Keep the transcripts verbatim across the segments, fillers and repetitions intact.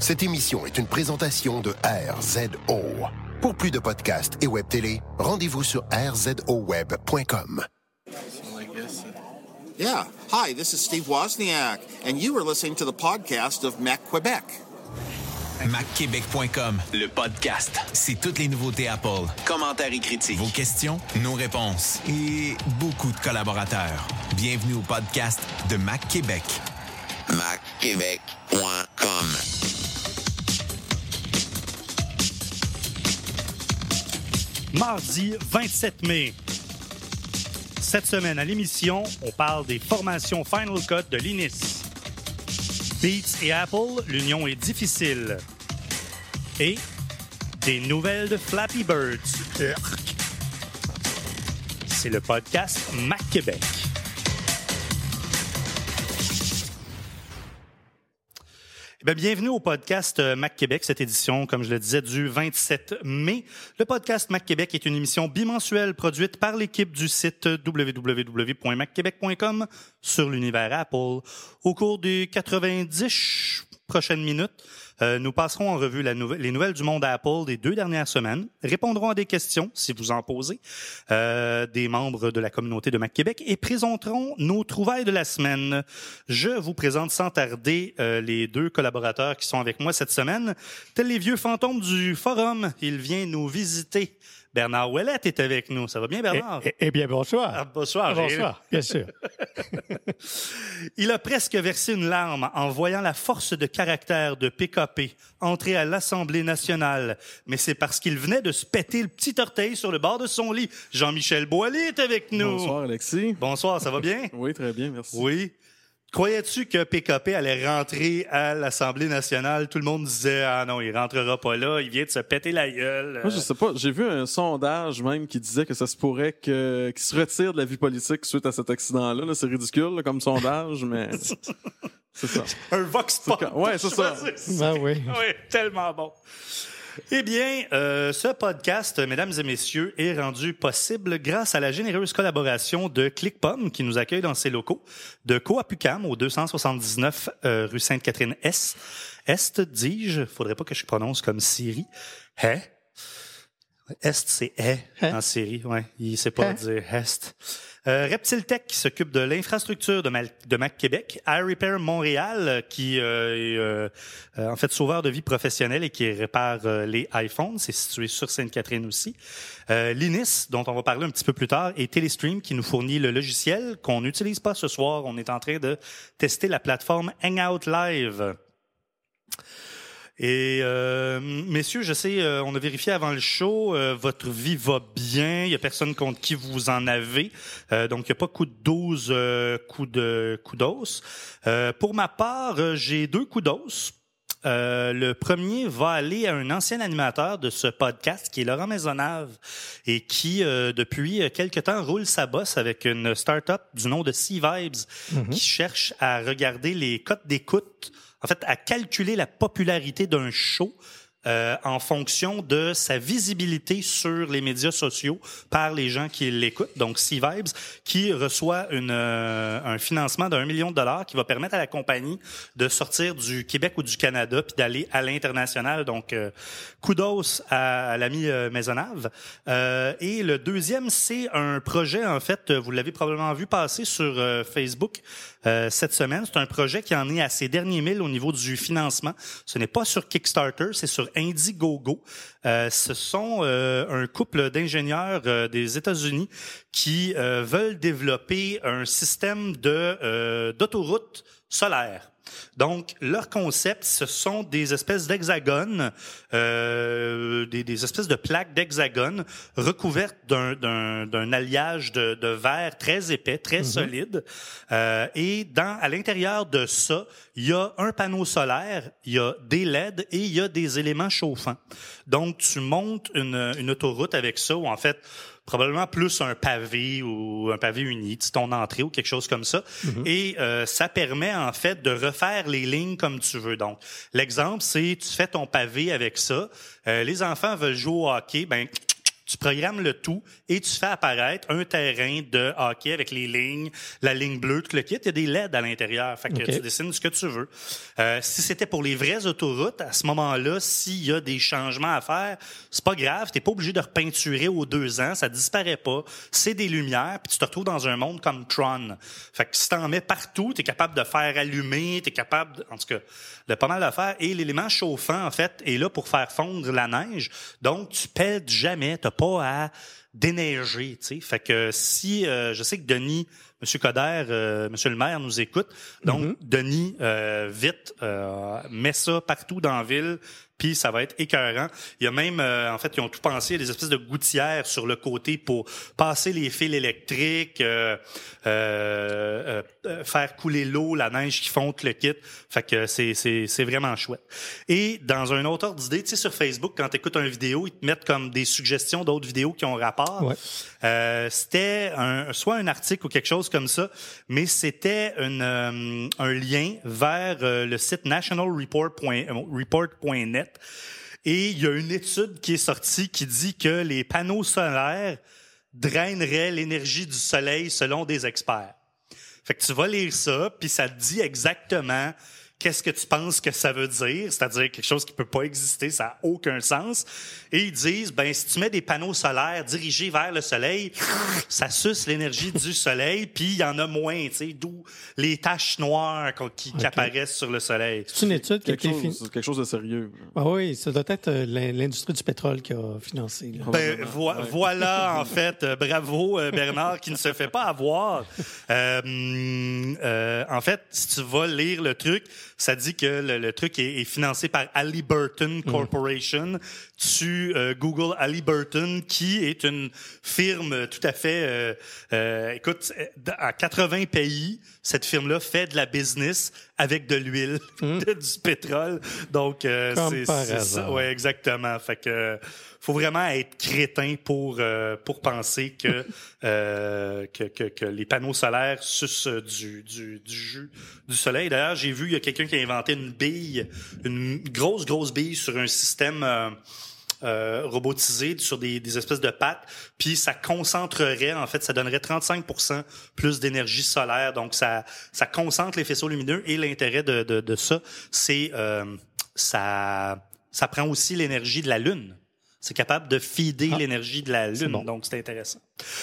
Cette émission est une présentation de R Z O. Pour plus de podcasts et web télé, rendez-vous sur r z o web point com. Yeah. Hi, this is Steve Wozniak, and you are listening to the podcast of Mac Quebec. mac québec point com, le podcast. C'est toutes les nouveautés Apple, commentaires et critiques, vos questions, nos réponses et beaucoup de collaborateurs. Bienvenue au podcast de Mac Québec. mac québec point com. Mardi vingt-sept mai. Cette semaine à l'émission, on parle des formations Final Cut de l'I N I S. Beats et Apple, l'union est difficile. Et des nouvelles de Flappy Birds. Urk. C'est le podcast Mac Québec. Bien, bienvenue au podcast Mac Québec, cette édition, comme je le disais, du vingt-sept mai. Le podcast Mac Québec est une émission bimensuelle produite par l'équipe du site w w w point mac québec point com sur l'univers Apple. Au cours des quatre-vingt-dix prochaines minutes, euh, nous passerons en revue la nou- les nouvelles du monde Apple des deux dernières semaines, répondrons à des questions, si vous en posez, euh, des membres de la communauté de Mac Québec et présenterons nos trouvailles de la semaine. Je vous présente sans tarder euh, les deux collaborateurs qui sont avec moi cette semaine. Tels les vieux fantômes du forum, il vient nous visiter. Bernard Ouellette est avec nous. Ça va bien, Bernard? Eh, eh, eh bien, bonsoir. Ah, bonsoir. Bonsoir, bien sûr. Il a presque versé une larme en voyant la force de caractère de P K P entrer à l'Assemblée nationale. Mais c'est parce qu'il venait de se péter le petit orteil sur le bord de son lit. Jean-Michel Boilly est avec nous. Bonsoir, Alexis. Bonsoir, ça va bien? Oui, très bien, merci. Oui. Croyais-tu que P K P allait rentrer à l'Assemblée nationale? Tout le monde disait « Ah non, il rentrera pas là, il vient de se péter la gueule. » Moi, je sais pas. J'ai vu un sondage même qui disait que ça se pourrait que, qu'il se retire de la vie politique suite à cet accident-là. Là, c'est ridicule là, comme sondage, mais c'est ça. Un vox pop. C'est... Ouais, c'est ça. Ben oui. Oui, tellement bon. Eh bien, euh, ce podcast, mesdames et messieurs, est rendu possible grâce à la généreuse collaboration de ClickPom qui nous accueille dans ses locaux, de Coapucam au deux cent soixante-dix-neuf euh, rue Sainte-Catherine-Est. Est, dis-je, faudrait pas que je prononce comme Siri. Hein? Est, c'est est hein? En Siri, ouais. Il sait pas hein? dire est. Euh, Reptile Tech qui s'occupe de l'infrastructure de, Mal- de Mac Québec, iRepair Montréal qui euh, est euh, euh, en fait sauveur de vie professionnel et qui répare euh, les iPhones, c'est situé sur Sainte-Catherine aussi. Euh, L'I N I S dont on va parler un petit peu plus tard et Telestream qui nous fournit le logiciel qu'on n'utilise pas ce soir. On est en train de tester la plateforme Hangout Live. Et euh, messieurs, je sais, euh, on a vérifié avant le show, euh, votre vie va bien, il y a personne contre qui vous en avez, euh, donc il n'y a pas coup de dose, euh, coup de coup d'os. Euh, pour ma part, euh, j'ai deux coups d'os. Euh, le premier va aller à un ancien animateur de ce podcast qui est Laurent Maisonnave et qui, euh, depuis quelque temps, roule sa bosse avec une start-up du nom de C-Vibes mm-hmm. qui cherche à regarder les cotes d'écoute, en fait, à calculer la popularité d'un show euh, en fonction de sa visibilité sur les médias sociaux par les gens qui l'écoutent. Donc, C-Vibes, qui reçoit une, euh, un financement d'un million de dollars qui va permettre à la compagnie de sortir du Québec ou du Canada puis d'aller à l'international. Donc, euh, kudos à, à l'ami euh, Maisonnave. Euh, et le deuxième, c'est un projet, en fait, vous l'avez probablement vu passer sur euh, Facebook euh, cette semaine. C'est un projet qui en est à ses derniers milles au niveau du financement. Ce n'est pas sur Kickstarter, c'est sur Indiegogo. Euh, ce sont euh, un couple d'ingénieurs euh, des États-Unis qui euh, veulent développer un système de euh, d'autoroute solaire. Donc, leur concept, ce sont des espèces d'hexagones, euh, des, des espèces de plaques d'hexagones recouvertes d'un, d'un, d'un alliage de, de verre très épais, très mm-hmm. solide. Euh, et dans, à l'intérieur de ça, il y a un panneau solaire, il y a des L E D et il y a des éléments chauffants. Donc, tu montes une, une autoroute avec ça, ou en fait, probablement plus un pavé ou un pavé uni, ton entrée ou quelque chose comme ça. Mm-hmm. Et euh, ça permet en fait de refaire les lignes comme tu veux. Donc, l'exemple, c'est tu fais ton pavé avec ça. Euh, les enfants veulent jouer au hockey, ben tu programmes le tout et tu fais apparaître un terrain de hockey avec les lignes, la ligne bleue, tout le kit. Il y a des L E D à l'intérieur. Fait que Okay. tu dessines ce que tu veux. Euh, si c'était pour les vraies autoroutes, à ce moment-là, s'il y a des changements à faire, c'est pas grave. T'es pas obligé de repeinturer aux deux ans. Ça disparaît pas. C'est des lumières. Puis tu te retrouves dans un monde comme Tron. Fait que si t'en mets partout, t'es capable de faire allumer, t'es capable, de, en tout cas, de pas mal de faire. Et l'élément chauffant, en fait, est là pour faire fondre la neige. Donc, tu pètes jamais. T'as pas à déneiger, tu sais. Fait que si, euh, je sais que Denis, Monsieur Coderre, euh, Monsieur le maire nous écoute. Donc, mm-hmm. Denis, euh, vite, euh, mets ça partout dans la ville, puis ça va être écœurant. Il y a même, euh, en fait, ils ont tout pensé, il y a des espèces de gouttières sur le côté pour passer les fils électriques, euh, euh, euh, faire couler l'eau, la neige qui fonte le kit. Fait que c'est c'est c'est vraiment chouette. Et dans un autre ordre d'idée, tu sais, sur Facebook, quand tu écoutes une vidéo, ils te mettent comme des suggestions d'autres vidéos qui ont rapport. Ouais. Euh, c'était un, soit un article ou quelque chose comme ça, mais c'était une, euh, un lien vers euh, le site national report point net. Et il y a une étude qui est sortie qui dit que les panneaux solaires draineraient l'énergie du soleil selon des experts. Fait que tu vas lire ça, puis ça te dit exactement qu'est-ce que tu penses que ça veut dire, c'est-à-dire quelque chose qui peut pas exister, ça a aucun sens. Et ils disent, ben si tu mets des panneaux solaires dirigés vers le soleil, ça suce l'énergie du soleil, puis il y en a moins, tu sais, d'où les taches noires qui, qui okay. apparaissent sur le soleil. C'est une étude qui quelque a été chose, fin... quelque chose de sérieux. Ah oui, ça doit être l'industrie du pétrole qui a financé. Là. Ben vo- ouais. Voilà, en fait, euh, bravo euh, Bernard qui ne se fait pas avoir. Euh, euh, en fait, si tu vas lire le truc, ça dit que le, le truc est, est financé par Halliburton Corporation. Mm. Tu euh, Google Halliburton, qui est une firme tout à fait... Euh, euh, écoute, à quatre-vingts pays, cette firme-là fait de la business avec de l'huile, mm. de, du pétrole. Donc, euh, Comme c'est, par c'est hasard. ça. Ouais, exactement. Fait que faut vraiment être crétin pour euh, pour penser que, euh, que que que les panneaux solaires sucent du du du jus du soleil. D'ailleurs, j'ai vu il y a quelqu'un qui a inventé une bille, une grosse grosse bille sur un système euh, euh, robotisé sur des des espèces de pattes, puis ça concentrerait, en fait, ça donnerait trente-cinq pour cent plus d'énergie solaire. Donc ça ça concentre les faisceaux lumineux, et l'intérêt de de de ça, c'est euh, ça ça prend aussi l'énergie de la Lune. C'est capable de feeder ah, l'énergie de la Lune, bon. Donc c'est intéressant.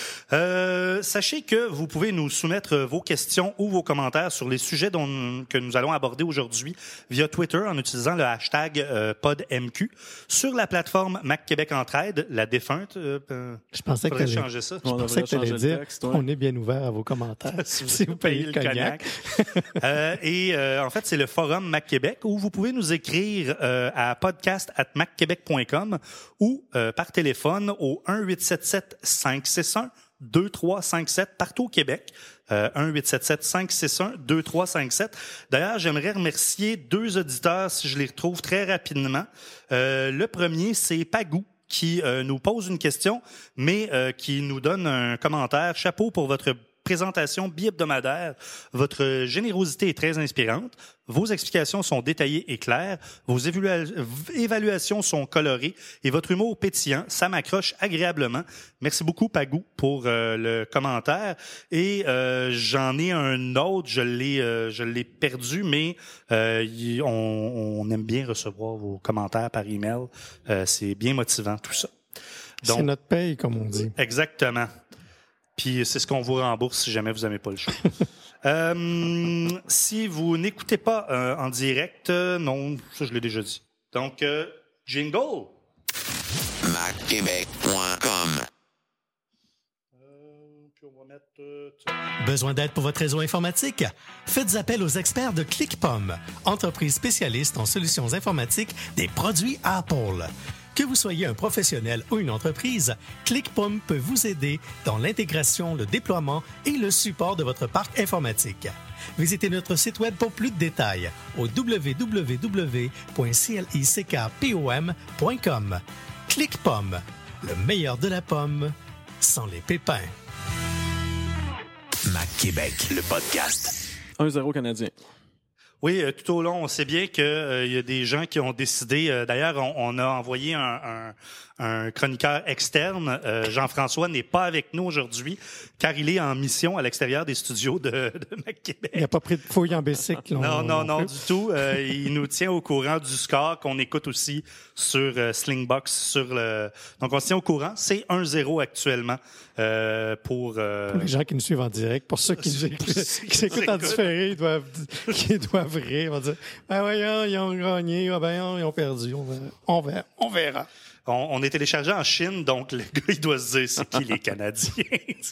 Euh, sachez que vous pouvez nous soumettre vos questions ou vos commentaires sur les sujets dont, que nous allons aborder aujourd'hui via Twitter en utilisant le hashtag euh, PodMQ sur la plateforme Mac Québec Entraide, la défunte. Euh, je pensais que tu allais changer ça. Je on pensais que tu allais dire texte, ouais. On est bien ouvert à vos commentaires si vous, si vous payez le cognac. cognac. euh, et euh, en fait, c'est le forum Mac Québec où vous pouvez nous écrire euh, à podcast at mac québec point com ou euh, par téléphone au un huit sept sept cinq six un deux trois cinq sept partout au Québec. Euh, un huit sept sept cinq six un deux trois cinq sept. D'ailleurs, j'aimerais remercier deux auditeurs, si je les retrouve très rapidement. Euh, le premier, c'est Pagou, qui euh, nous pose une question, mais euh, qui nous donne un commentaire. Chapeau pour votre présentation bi-hebdomadaire. Votre générosité est très inspirante. Vos explications sont détaillées et claires. Vos évolu- évaluations sont colorées et votre humour pétillant, ça m'accroche agréablement. Merci beaucoup, Pagou, pour euh, le commentaire. Et euh, j'en ai un autre, je l'ai, euh, je l'ai perdu, mais euh, y, on, on aime bien recevoir vos commentaires par email. Euh, c'est bien motivant, tout ça. Donc, c'est notre paye, comme on dit. Exactement. Puis c'est ce qu'on vous rembourse si jamais vous n'aimez pas le show. euh, si vous n'écoutez pas euh, en direct, euh, non, ça je l'ai déjà dit. Donc, euh, jingle! mac québec point com euh, puis on va mettre, euh, Besoin d'aide pour votre réseau informatique? Faites appel aux experts de ClickPom, entreprise spécialiste en solutions informatiques des produits Apple. Que vous soyez un professionnel ou une entreprise, ClickPom peut vous aider dans l'intégration, le déploiement et le support de votre parc informatique. Visitez notre site web pour plus de détails au w w w point clickpom point com. ClickPom, le meilleur de la pomme sans les pépins. Mac Québec, le podcast. un zéro Canadien. Oui, euh, tout au long, on sait bien qu'il euh, y a des gens qui ont décidé. Euh, d'ailleurs, on, on a envoyé un, un, un chroniqueur externe. Euh, Jean-François n'est pas avec nous aujourd'hui, car il est en mission à l'extérieur des studios de, de MacQuébec. Il n'a pas pris de fouille en bicycle. Non, non, non, du tout. Euh, il nous tient au courant du score qu'on écoute aussi sur euh, Slingbox. Sur le... Donc, on se tient au courant. C'est un zéro actuellement euh, pour... Euh... Pour les gens qui nous suivent en direct. Pour ceux qui nous écoutent, qui s'écoutent en différé, ils doivent, qui doivent rire. Ils vont dire, ben voyons, ils ont gagné, ah ben ils ont perdu. On verra. On verra. On verra. On, on est téléchargé en Chine, donc le gars, il doit se dire c'est qui les Canadiens.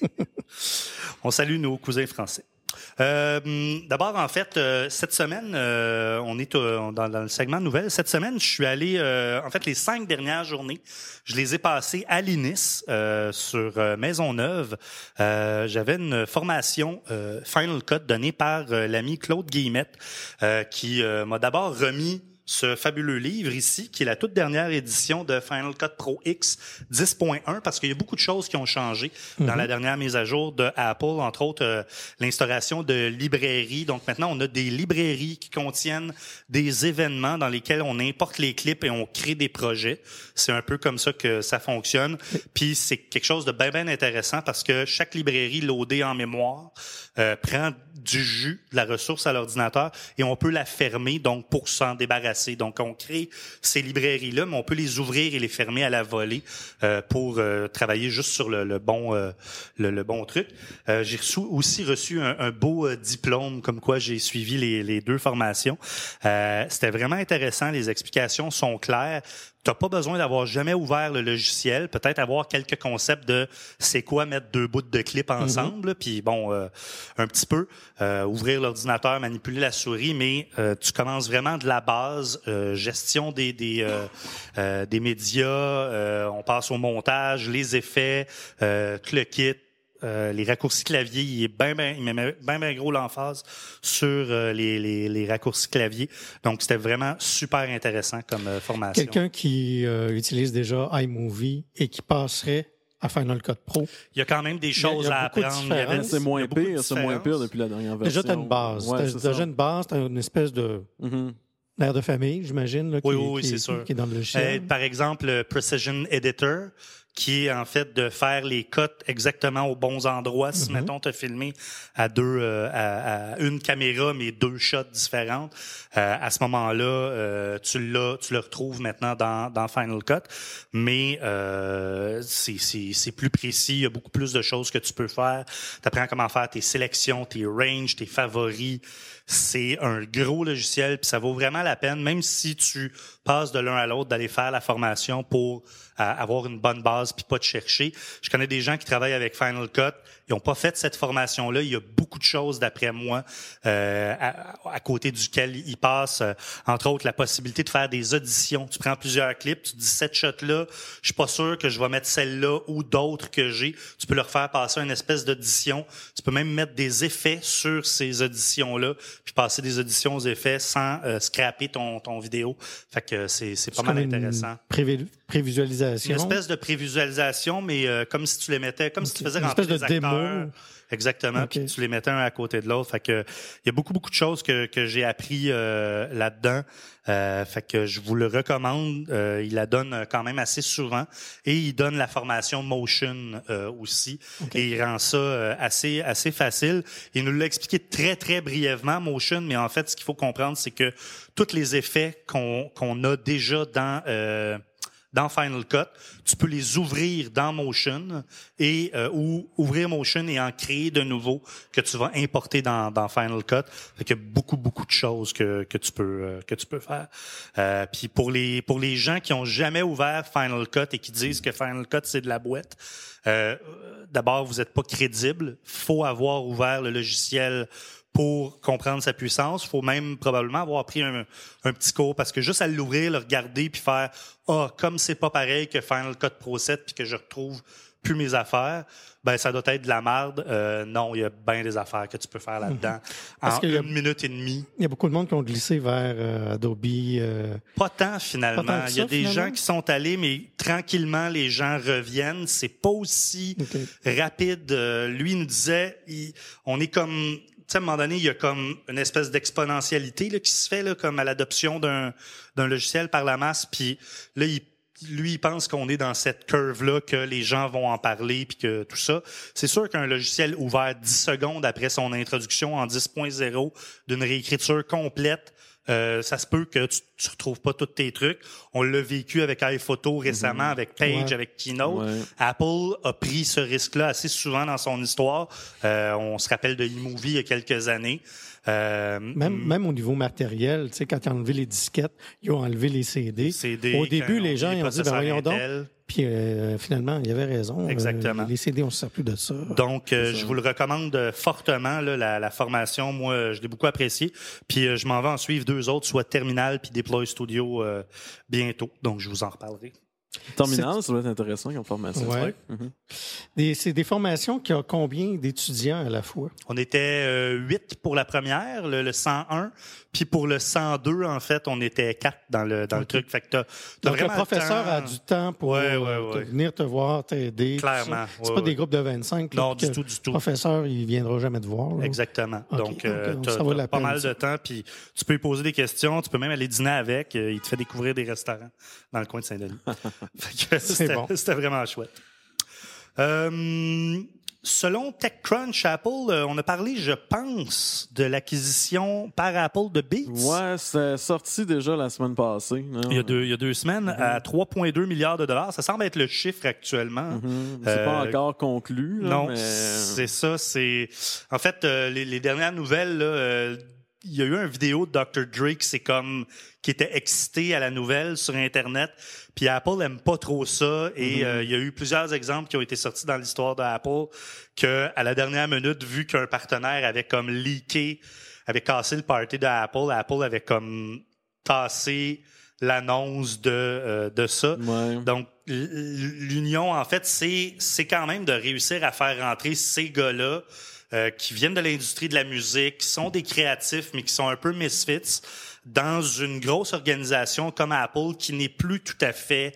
On salue nos cousins français. Euh, d'abord, en fait, euh, cette semaine, euh, on est euh, dans, dans le segment nouvelles. Cette semaine, je suis allé, euh, en fait, les cinq dernières journées, je les ai passées à l'I N I S euh, sur euh, Maisonneuve. Euh, j'avais une formation euh, Final Cut donnée par euh, l'ami Claude Guillemette, euh, qui euh, m'a d'abord remis ce fabuleux livre ici, qui est la toute dernière édition de Final Cut Pro X dix point un, parce qu'il y a beaucoup de choses qui ont changé mm-hmm. dans la dernière mise à jour de Apple, entre autres euh, l'instauration de librairies. Donc maintenant, on a des librairies qui contiennent des événements dans lesquels on importe les clips et on crée des projets. C'est un peu comme ça que ça fonctionne. Puis c'est quelque chose de bien, bien intéressant parce que chaque librairie loadée en mémoire euh, prend du jus, de la ressource à l'ordinateur et on peut la fermer donc pour s'en débarrasser. Donc, on crée ces librairies-là, mais on peut les ouvrir et les fermer à la volée euh, pour euh, travailler juste sur le, le bon euh, le, le bon truc. Euh, j'ai reçu, aussi reçu un, un beau euh, diplôme, comme quoi j'ai suivi les, les deux formations. Euh, c'était vraiment intéressant. Les explications sont claires. T'as pas besoin d'avoir jamais ouvert le logiciel. Peut-être avoir quelques concepts de c'est quoi mettre deux bouts de clips ensemble. Mm-hmm. Puis bon, euh, un petit peu euh, ouvrir l'ordinateur, manipuler la souris, mais euh, tu commences vraiment de la base. Euh, gestion des des euh, euh, des médias. Euh, on passe au montage, les effets, euh, tout le kit. Euh, les raccourcis clavier, il est bien, bien, il met bien, bien gros l'emphase sur euh, les, les, les raccourcis clavier. Donc, c'était vraiment super intéressant comme euh, formation. Quelqu'un qui euh, utilise déjà iMovie et qui passerait à Final Cut Pro. Il y a quand même des choses il y a, il y a à apprendre. Il y avait, c'est moins pire, c'est moins pire depuis la dernière version. Déjà, tu as une base. Ouais, t'as déjà ça. une base, tu as une espèce de... Mm-hmm. L'air de famille, j'imagine, là, qui, oui, oui, qui, c'est qui, sûr. qui est dans le logiciel. Euh, par exemple, le Precision Editor, qui est en fait de faire les cuts exactement aux bons endroits. Si, mm-hmm. mettons, tu as filmé à deux, euh, à, à une caméra, mais deux shots différentes, euh, à ce moment-là, euh, tu l'as, tu le retrouves maintenant dans, dans Final Cut. Mais euh, c'est, c'est, c'est plus précis. Il y a beaucoup plus de choses que tu peux faire. Tu apprends comment faire tes sélections, tes ranges, tes favoris. C'est un gros logiciel, puis ça vaut vraiment la peine, même si tu passes de l'un à l'autre, d'aller faire la formation pour euh, avoir une bonne base puis pas te chercher. Je connais des gens qui travaillent avec Final Cut, ils n'ont pas fait cette formation-là. Il y a beaucoup de choses, d'après moi, euh, à, à côté duquel ils passent. Euh, entre autres, la possibilité de faire des auditions. Tu prends plusieurs clips, tu dis cette shot-là, je suis pas sûr que je vais mettre celle-là ou d'autres que j'ai. Tu peux leur faire passer une espèce d'audition. Tu peux même mettre des effets sur ces auditions-là, puis passer des auditions aux effets sans euh, scraper ton, ton vidéo. Fait que c'est, c'est pas c'est mal intéressant. Prévi- prévisualisation. Une espèce de prévisualisation, mais euh, comme si tu les mettais, comme okay. si tu faisais rentrer des acteurs. Démo. Exactement, okay. Puis tu les mettais un à côté de l'autre. Fait que il y a beaucoup beaucoup de choses que que j'ai appris euh, là-dedans. Euh, fait que je vous le recommande. Euh, il la donne quand même assez souvent et il donne la formation Motion euh, aussi. Okay. Et il rend ça euh, assez assez facile. Il nous l'a expliqué très très brièvement Motion, mais en fait ce qu'il faut comprendre c'est que tous les effets qu'on qu'on a déjà dans euh, dans Final Cut, tu peux les ouvrir dans Motion et euh, ou ouvrir Motion et en créer de nouveaux que tu vas importer dans, dans Final Cut. Fait qu'il y a beaucoup beaucoup de choses que que tu peux euh, que tu peux faire. Euh, puis pour les pour les gens qui ont jamais ouvert Final Cut et qui disent que Final Cut c'est de la boîte, euh, d'abord vous êtes pas crédible. Faut avoir ouvert le logiciel pour comprendre sa puissance. Il faut même probablement avoir pris un, un petit cours parce que juste à l'ouvrir, le regarder puis faire « Ah, oh, comme c'est pas pareil que Final Cut Pro sept puis que je retrouve plus mes affaires, ben ça doit être de la merde. Euh, non, il y a bien des affaires que tu peux faire là-dedans parce en une a, minute et demie. Il y a beaucoup de monde qui ont glissé vers euh, Adobe. Euh... Pas tant, finalement. Pas tant il y a ça, des finalement. gens qui sont allés, mais tranquillement, les gens reviennent. C'est pas aussi okay. rapide. Euh, lui, il nous disait, il, on est comme... sais, à un moment donné, il y a comme une espèce d'exponentialité là, qui se fait là, comme à l'adoption d'un, d'un logiciel par la masse. Puis là, il, lui, il pense qu'on est dans cette curve-là, que les gens vont en parler, puis que tout ça. C'est sûr qu'un logiciel ouvert dix secondes après son introduction en dix point zéro d'une réécriture complète, Euh, ça se peut que tu, tu retrouves pas tous tes trucs. On l'a vécu avec iPhoto récemment, mm-hmm. avec Page, ouais. avec Keynote. Ouais. Apple a pris ce risque-là assez souvent dans son histoire. Euh, on se rappelle de eMovie il y a quelques années. Euh, même, même au niveau matériel, tu sais, quand ils ont enlevé les disquettes, ils ont enlevé les C D. C D au début, les gens ils ont dit, ben voyons donc. Puis euh, finalement, il y avait raison. Exactement. Euh, les C D, on ne se sert plus de ça. Donc, euh, je vous le recommande fortement, là, la, la formation. Moi, je l'ai beaucoup appréciée. Puis, euh, je m'en vais en suivre deux autres, soit Terminal puis Deploy Studio euh, bientôt. Donc, je vous en reparlerai. Terminal, c'est... ça doit être intéressant comme formation. Ouais. Mm-hmm. Des, c'est des formations qui ont combien d'étudiants à la fois? On était euh, huit pour la première, le, le cent un. Puis pour le cent deux, en fait, on était quatre dans le dans okay. le truc. Fait que t'as, t'as Donc, le professeur le a du temps pour ouais, ouais, ouais. Te venir te voir, t'aider. Clairement. C'est ouais, pas ouais. des groupes de vingt-cinq. Non, là, du tout, du tout. Le professeur, il viendra jamais te voir. Là. Exactement. Okay, Donc, euh, okay. t'as, ça vaut t'as la pas peine, mal ça. de temps. Puis tu peux lui poser des questions. Tu peux même aller dîner avec. Euh, il te fait découvrir des restaurants dans le coin de Saint-Denis. fait que C'est c'était, bon. c'était vraiment chouette. Euh, selon TechCrunch, Apple, euh, on a parlé, je pense, de l'acquisition par Apple de Beats. Ouais, c'est sorti déjà la semaine passée. Non? Il y a deux, il y a deux semaines, mm-hmm. à trois virgule deux milliards de dollars. Ça semble être le chiffre actuellement. Mm-hmm. C'est euh, pas encore conclu. Là, non, mais... c'est ça. C'est en fait euh, les, les dernières nouvelles. Là, euh, il y a eu une vidéo de docteur Dre qui c'est comme qui était excité à la nouvelle sur Internet. Puis Apple aime pas trop ça. Et mm-hmm. euh, il y a eu plusieurs exemples qui ont été sortis dans l'histoire d'Apple que à la dernière minute, vu qu'un partenaire avait comme leaké, avait cassé le party d'Apple, Apple avait comme tassé l'annonce de euh, de ça. Ouais. Donc l'union, en fait, c'est c'est quand même de réussir à faire rentrer ces gars-là. Euh, qui viennent de l'industrie de la musique, qui sont des créatifs, mais qui sont un peu misfits, dans une grosse organisation comme Apple, qui n'est plus tout à fait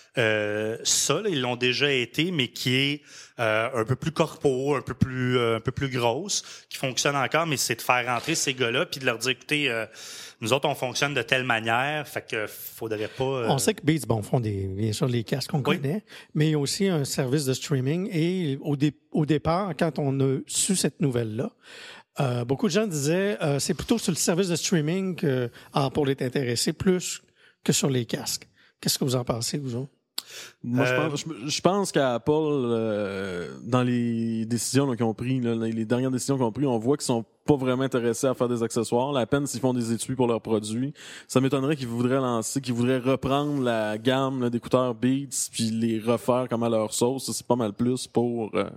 euh, ça, là, ils l'ont déjà été, mais qui est euh, un peu plus corpo, un peu plus euh, un peu plus grosse, qui fonctionne encore, mais c'est de faire rentrer ces gars-là, puis de leur dire, écoutez, euh, nous autres, on fonctionne de telle manière, fait que faudrait pas... Euh... On sait que Beats, bon, font des, bien sûr les casques qu'on oui. connaît, mais il y a aussi un service de streaming, et au, dé, au départ, quand on a su cette nouvelle-là, euh, beaucoup de gens disaient euh, c'est plutôt sur le service de streaming que Apple est intéressé, plus que sur les casques. Qu'est-ce que vous en pensez, vous autres? Moi, euh, je pense, je, je pense qu'Apple, euh, dans les décisions là, qu'ils ont prises, là, les dernières décisions qu'ils ont prises, on voit qu'ils sont pas vraiment intéressés à faire des accessoires. La peine s'ils font des étuis pour leurs produits. Ça m'étonnerait qu'ils voudraient lancer, qu'ils voudraient reprendre la gamme là, d'écouteurs Beats puis les refaire comme à leur sauce. Ça, c'est pas mal plus pour euh,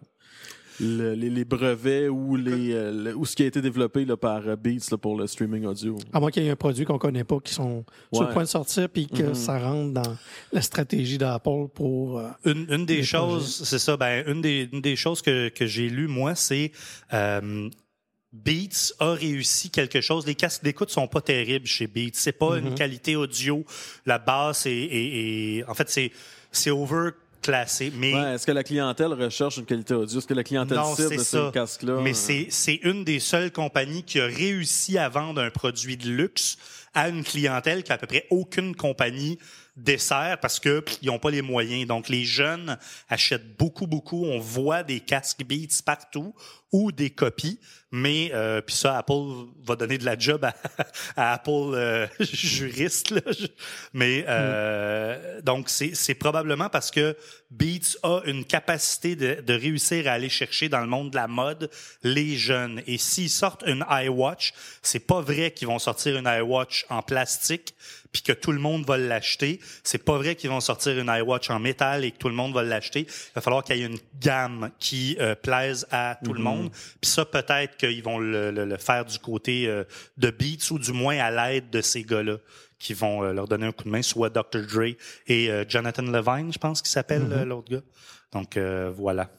le, les, les brevets ou les euh, le, ou ce qui a été développé là, par Beats là, pour le streaming audio. À moins qu'il y ait un produit qu'on connaît pas, qui sont ouais. sur le point de sortir, puis que mm-hmm. ça rentre dans la stratégie d'Apple pour... Euh, une, une des choses, projets. C'est ça, ben une des, une des choses que, que j'ai lues, moi, c'est... Euh, Beats a réussi quelque chose. Les casques d'écoute sont pas terribles chez Beats. C'est pas mm-hmm. une qualité audio. La basse est... est, est en fait, c'est, c'est over... classé, mais ouais, est-ce que la clientèle recherche une qualité audio? Est-ce que la clientèle non, cible de ces casques-là? Mais c'est, c'est une des seules compagnies qui a réussi à vendre un produit de luxe à une clientèle qu'à peu près aucune compagnie dessert parce que pff, ils n'ont pas les moyens. Donc, les jeunes achètent beaucoup, beaucoup. On voit des casques Beats partout ou des copies. Mais, euh, puis ça, Apple va donner de la job à, à Apple euh, juriste. Là. Mais, euh, mm. donc, c'est, c'est probablement parce que Beats a une capacité de, de réussir à aller chercher dans le monde de la mode les jeunes. Et s'ils sortent une iWatch, c'est pas vrai qu'ils vont sortir une iWatch en plastique puis que tout le monde va l'acheter. C'est pas vrai qu'ils vont sortir une iWatch en métal et que tout le monde va l'acheter. Il va falloir qu'il y ait une gamme qui euh, plaise à tout mm-hmm. le monde. Puis ça, peut-être qu'ils vont le, le, le faire du côté euh, de Beats ou du moins à l'aide de ces gars-là qui vont euh, leur donner un coup de main, soit docteur Dre et euh, Jonathan Levine, je pense qu'il s'appelle mm-hmm. euh, l'autre gars. Donc, euh, voilà.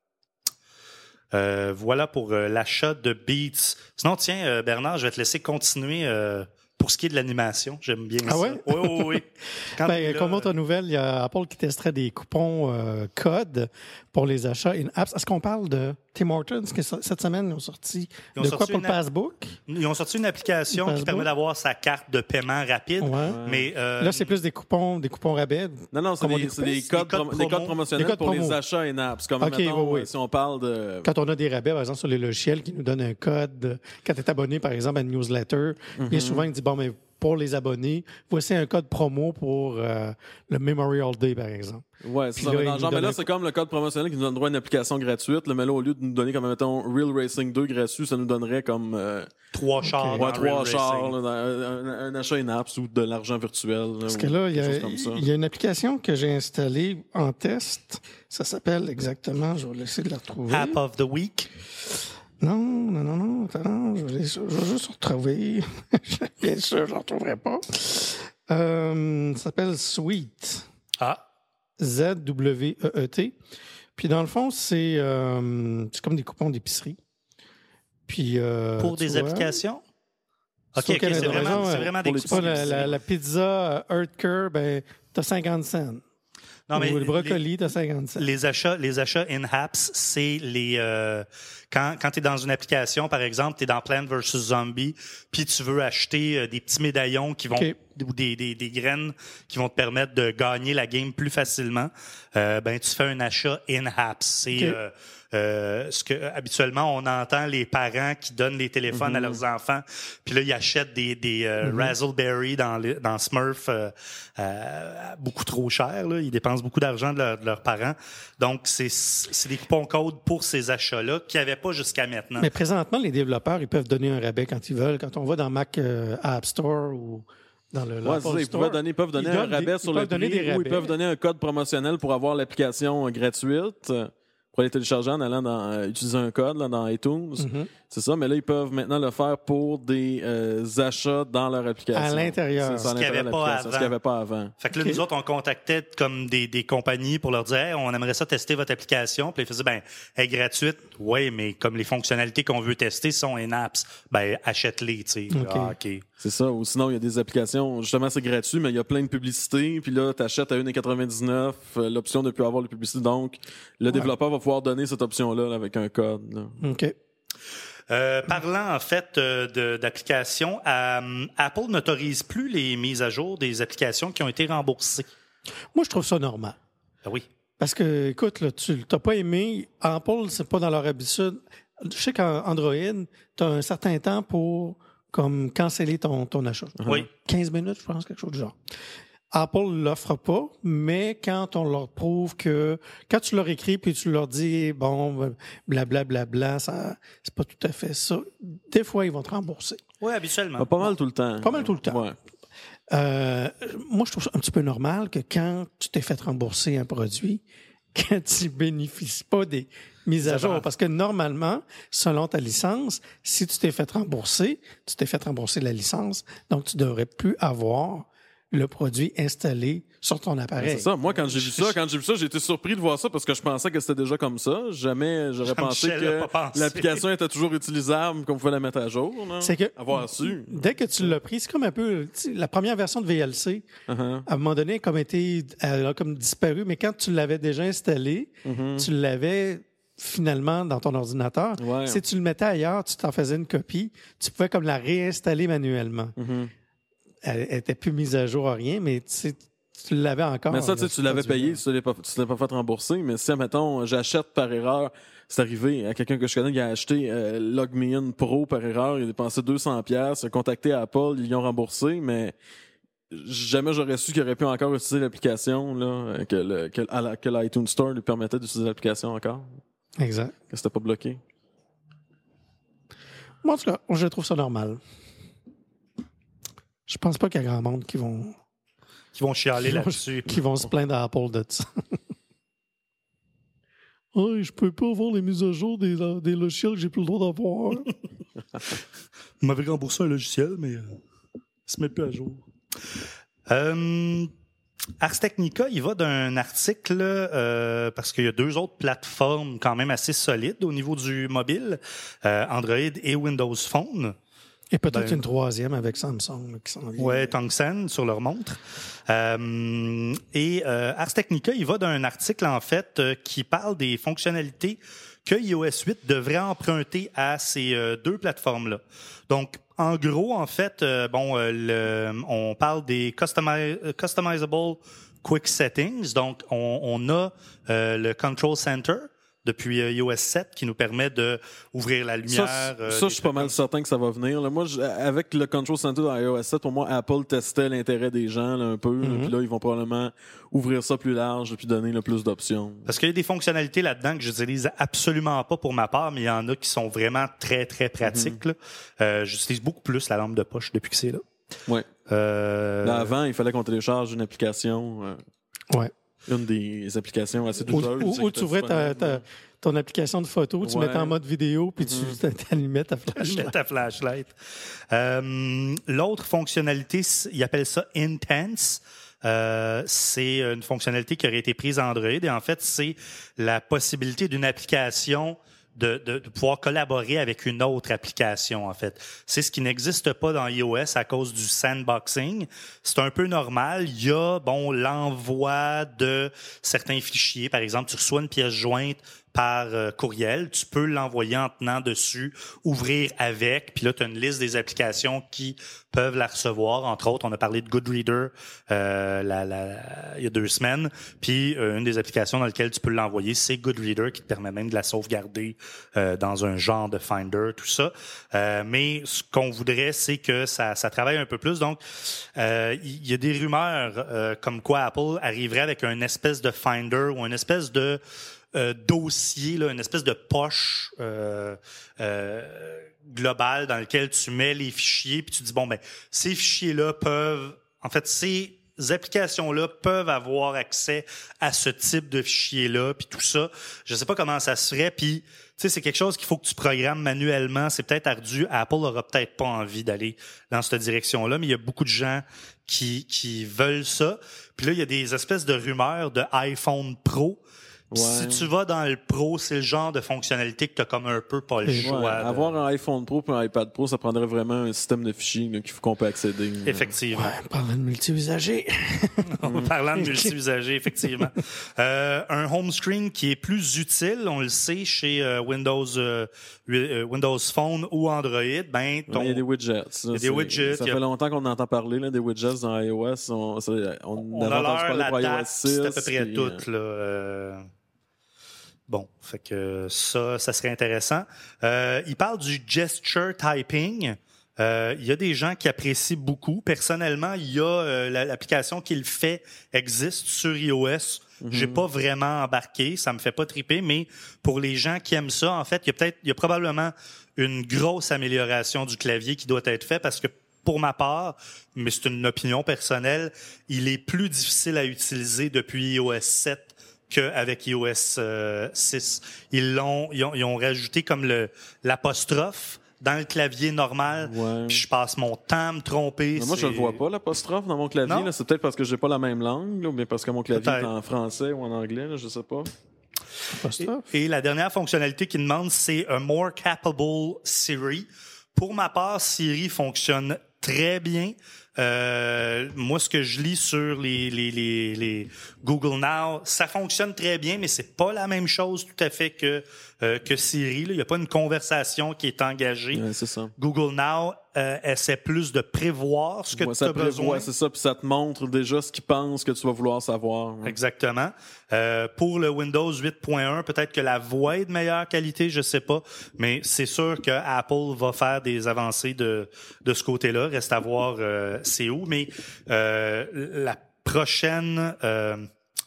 Euh, voilà pour euh, l'achat de Beats. Sinon, tiens, euh, Bernard, je vais te laisser continuer... Euh, pour ce qui est de l'animation, j'aime bien ah ça. Ouais? Oui, oui, oui. Ben, là, comme autre nouvelle, il y a Apple qui testerait des coupons euh, codes pour les achats in-apps. Est-ce qu'on parle de Tim Hortons, que cette semaine, ils ont sorti Ils ont de sorti quoi pour une le app- Passbook. Ils ont sorti une application Une qui permet passbook. d'avoir sa carte de paiement rapide, Ouais. mais euh, Là, c'est plus des coupons, des coupons rabais. Non, non, c'est Comme on des, dit, c'est des des codes, codes prom- des codes promo. promotionnels Des codes pour promo. les achats in-apps. Comme, Ok, mettons, oui, oui. si on parle de... Quand on a des rabais, par exemple, sur les logiciels qui nous donnent un code, euh, quand tu es abonné, par exemple, à une newsletter, bien souvent, il dit, bon, mais pour les abonnés, voici un code promo pour euh, le Memorial Day, par exemple. Ouais, c'est Puis ça. là, mais il dans nous le genre, mais donne là, un- c'est comme le code promotionnel qui nous donne droit à une application gratuite. Là, mais là, au lieu de nous donner comme, mettons, Real Racing deux gratuit, ça nous donnerait comme... Euh, trois chars. ouais, dans trois Real chars, Racing. là, dans un, un- un achat in-apps ou de l'argent virtuel. là, Parce ou que là, il y, quelque a, chose comme ça. il y a une application que j'ai installée en test. Ça s'appelle exactement, je vais essayer de la retrouver. App of the Week. Non, non, non, non, attends, non, je vais, je vais juste retrouver. Bien sûr, je ne la retrouverai pas. Euh, ça s'appelle Sweet. Ah, Z W E E T. Puis dans le fond, c'est euh, c'est comme des coupons d'épicerie. Puis euh, pour tu des vois, applications? OK, c'est au OK, c'est Canada. vraiment, Raison, c'est euh, vraiment des pour les c'est coupons pas la, d'épicerie. la, la pizza euh, Earthcare, ben, t'as cinquante cents. Non, mais Ou le les- brocoli, t'as cinquante cents. Les achats, les achats in-apps, c'est les euh, quand quand tu es dans une application, par exemple, tu es dans Plant versus. Zombie, puis tu veux acheter euh, des petits médaillons qui vont OK. ou des, des des graines qui vont te permettre de gagner la game plus facilement. Euh, ben tu fais un achat in-apps. C'est OK. euh, euh, ce que euh, habituellement on entend les parents qui donnent les téléphones à leurs enfants, puis là ils achètent des des euh, Razzleberry dans le- dans Smurf euh, euh, beaucoup trop cher là, ils dépensent beaucoup d'argent de, leur- de leurs parents. Donc c'est c'est des coupons codes pour ces achats-là qu'il n'y avait pas jusqu'à maintenant. Mais présentement, les développeurs, ils peuvent donner un rabais quand ils veulent. Quand on va dans Mac euh, App Store ou dans le Ouais, l'Apple c'est ça, ils Store, peuvent donner, ils peuvent donner ils un donnent des- rabais ils sur le peuvent donner prix des ou ils rabais. peuvent donner un code promotionnel pour avoir l'application euh, gratuite euh, pour aller télécharger en allant dans, euh, utiliser un code là, dans iTunes. Mhm. C'est ça, mais là, ils peuvent maintenant le faire pour des euh, achats dans leur application. À l'intérieur. C'est ça, à Ce qu'il y l'intérieur avait de pas l'application, ce qu'il n'y avait pas avant. Fait que là, OK. nous autres, on contactait comme des, des compagnies pour leur dire hey, on aimerait ça tester votre application. Puis ils faisaient ben, elle est gratuite. Oui, mais comme les fonctionnalités qu'on veut tester sont in-apps, ben achète-les, tu sais. OK. Ah, OK. C'est ça. Ou sinon, il y a des applications, justement, c'est gratuit, mais il y a plein de publicités. Puis là, tu achètes à un dollar quatre-vingt-dix-neuf euh, l'option de ne plus avoir de publicité. Donc, le développeur va pouvoir donner cette option-là là, avec un code. là. OK. Euh, parlant en fait euh, de- d'applications, euh, Apple n'autorise plus les mises à jour des applications qui ont été remboursées. Moi, je trouve ça normal. Ah oui. Parce que, écoute, là, tu n'as pas aimé. Apple, c'est pas dans leur habitude. Je sais qu'en Android, tu as un certain temps pour comme canceller ton, ton achat. Oui. quinze minutes, je pense, quelque chose du genre. Apple ne l'offre pas, mais quand on leur prouve que, quand tu leur écris puis tu leur dis, bon, blablabla, bla, bla, ça, c'est pas tout à fait ça, des fois, ils vont te rembourser. Oui, habituellement. Ah, pas mal tout le temps. Pas mal tout le temps. Ouais. Euh, moi, je trouve ça un petit peu normal que quand tu t'es fait rembourser un produit, quand tu bénéficies pas des mises à Ça va. jour. Parce que normalement, selon ta licence, si tu t'es fait rembourser, tu t'es fait rembourser la licence, donc tu devrais plus avoir le produit installé sur ton appareil. C'est ça. Moi, quand j'ai vu ça, quand j'ai vu ça, j'ai été surpris de voir ça parce que je pensais que c'était déjà comme ça. Jamais j'aurais pensé Jean-Michel que a pas pensé. l'application était toujours utilisable, qu'on pouvait la mettre à jour. là. C'est que Avoir su. dès que tu l'as pris, c'est comme un peu tu sais, la première version de V L C. Uh-huh. À un moment donné, comme été, elle a comme disparu, mais quand tu l'avais déjà installé, tu l'avais finalement dans ton ordinateur. Ouais. Si tu le mettais ailleurs, tu t'en faisais une copie, tu pouvais comme la réinstaller manuellement. Mhm. Elle était plus mise à jour à rien, mais tu sais, tu l'avais encore. Mais ça, tu sais, là, tu l'avais produit-là. payé, tu ne l'as pas, tu l'as pas fait rembourser. Mais si, mettons, j'achète par erreur, c'est arrivé à quelqu'un que je connais qui a acheté euh, LogMeIn Pro par erreur, il a dépensé deux cents dollars, il a contacté Apple, ils l'ont remboursé, mais jamais j'aurais su qu'il aurait pu encore utiliser l'application, là, que, le, que, à la- que l'iTunes Store lui permettait d'utiliser l'application encore, Exact. que c'était pas bloqué. Moi, en tout cas, je trouve ça normal. Je pense pas qu'il y a grand monde qui vont, Qui vont chialer qui vont, là-dessus. qui vont se plaindre à Apple de ça. Hey, je peux pas avoir les mises à jour des, des logiciels que j'ai plus le droit d'avoir. Vous m'avez remboursé un logiciel, mais euh, il se met plus à jour. Euh, Ars Technica, il va d'un article, euh, parce qu'il y a deux autres plateformes quand même assez solides au niveau du mobile, euh, Android et Windows Phone. Et peut-être Ben- une troisième avec Samsung là, qui s'en vient. Ouais, Tungsten sur leur montre. Euh, et euh, Ars Technica, il va d'un article en fait euh, qui parle des fonctionnalités que i O S huit devrait emprunter à ces euh, deux plateformes-là. Donc, en gros, en fait, euh, bon, euh, le, on parle des customi- customizable quick settings. Donc, on, on a euh, le Control Center depuis euh, i O S sept qui nous permet de ouvrir la lumière. Ça, euh, ça je suis pas mal certain que ça va venir. Là. Moi, je, avec le Control Center dans i O S sept, pour moi, Apple testait l'intérêt des gens là, un peu. Mm-hmm. Là, puis là, ils vont probablement ouvrir ça plus large puis donner là, plus d'options. Parce qu'il y a des fonctionnalités là-dedans que je n'utilise absolument pas pour ma part, mais il y en a qui sont vraiment très, très pratiques. Mm-hmm. Là. Euh, j'utilise beaucoup plus la lampe de poche depuis que c'est là. Oui. Euh... Là, avant, il fallait qu'on télécharge une application. Euh... Ouais. Une des applications assez douteuses. Où, où, où tu ouvrais ta, ta, ton application de photo, tu ouais. mettais en mode vidéo, puis mm-hmm. tu t'allumais ta flashlight. ta flashlight. Euh, l'autre fonctionnalité, il appelle ça Intense. Euh, c'est une fonctionnalité qui aurait été prise en Android. Et en fait, c'est la possibilité d'une application De, de, de pouvoir collaborer avec une autre application, en fait. C'est ce qui n'existe pas dans iOS à cause du sandboxing. C'est un peu normal. Il y a, bon, l'envoi de certains fichiers. Par exemple, tu reçois une pièce jointe par euh, courriel. Tu peux l'envoyer en tenant dessus, ouvrir avec. Puis là, tu as une liste des applications qui peuvent la recevoir. Entre autres, on a parlé de Goodreader euh, la, la, il y a deux semaines. Puis euh, une des applications dans lesquelles tu peux l'envoyer, c'est Goodreader, qui te permet même de la sauvegarder euh, dans un genre de Finder, tout ça. Euh, mais ce qu'on voudrait, c'est que ça, ça travaille un peu plus. Donc, euh, il y a des rumeurs euh, comme quoi Apple arriverait avec une espèce de Finder ou une espèce de Euh, dossier, là, une espèce de poche euh, euh, globale dans lequel tu mets les fichiers, puis tu dis, bon, ben ces fichiers-là peuvent, en fait, ces applications-là peuvent avoir accès à ce type de fichiers-là, puis tout ça. Je sais pas comment ça se ferait, puis tu sais, c'est quelque chose qu'il faut que tu programmes manuellement. C'est peut-être ardu. Apple aura peut-être pas envie d'aller dans cette direction-là, mais il y a beaucoup de gens qui, qui veulent ça. Puis là, il y a des espèces de rumeurs de iPhone Pro. Ouais. Si tu vas dans le Pro, c'est le genre de fonctionnalité que tu as comme un peu pas le choix. Ouais, de... Avoir un iPhone Pro et un iPad Pro, ça prendrait vraiment un système de fichiers là, qu'on peut accéder. Effectivement. Ouais, parlant de multi-usagers. Parlant de multi-usagers, effectivement. Euh, un home screen qui est plus utile, on le sait, chez euh, Windows euh, Windows Phone ou Android, ben ton... ouais, il y a des widgets. Il y a des widgets. Ça fait a... longtemps qu'on entend parler là, des widgets dans iOS. On, on, on a l'heure, la date, c'est à peu près puis, tout. Là, euh... Bon, fait que ça, ça serait intéressant. Euh, il parle du gesture typing. Euh, il y a des gens qui apprécient beaucoup. Personnellement, il y a euh, l'application qui le fait existe sur iOS. Mm-hmm. J'ai pas vraiment embarqué, ça me fait pas triper, mais pour les gens qui aiment ça, en fait, il y a peut-être, il y a probablement une grosse amélioration du clavier qui doit être faite parce que pour ma part, mais c'est une opinion personnelle, il est plus difficile à utiliser depuis iOS sept qu'avec iOS euh, six. Ils l'ont, ils ont, ils ont rajouté comme le l'apostrophe dans le clavier normal. Ouais. Puis je passe mon temps à me tromper. Mais moi, je le vois pas, l'apostrophe, dans mon clavier. Là, c'est peut-être parce que j'ai pas la même langue, là, mais parce que mon clavier peut-être est en français ou en anglais, là, je sais pas. Et, et la dernière fonctionnalité qu'il demande, c'est un more capable Siri. Pour ma part, Siri fonctionne très bien. Euh, moi, ce que je lis sur les, les, les, les Google Now, ça fonctionne très bien, mais c'est pas la même chose tout à fait que euh, que Siri. Il n'y a pas une conversation qui est engagée. Ouais, c'est ça. Google Now euh, essaie plus de prévoir ce que ouais, tu as besoin. C'est ça, puis ça te montre déjà ce qu'il pense que tu vas vouloir savoir. Ouais. Exactement. Euh, pour le Windows huit point un, peut-être que la voix est de meilleure qualité, je sais pas, mais c'est sûr que Apple va faire des avancées de de ce côté-là. Reste à voir euh, c'est où, mais euh, la prochaine euh,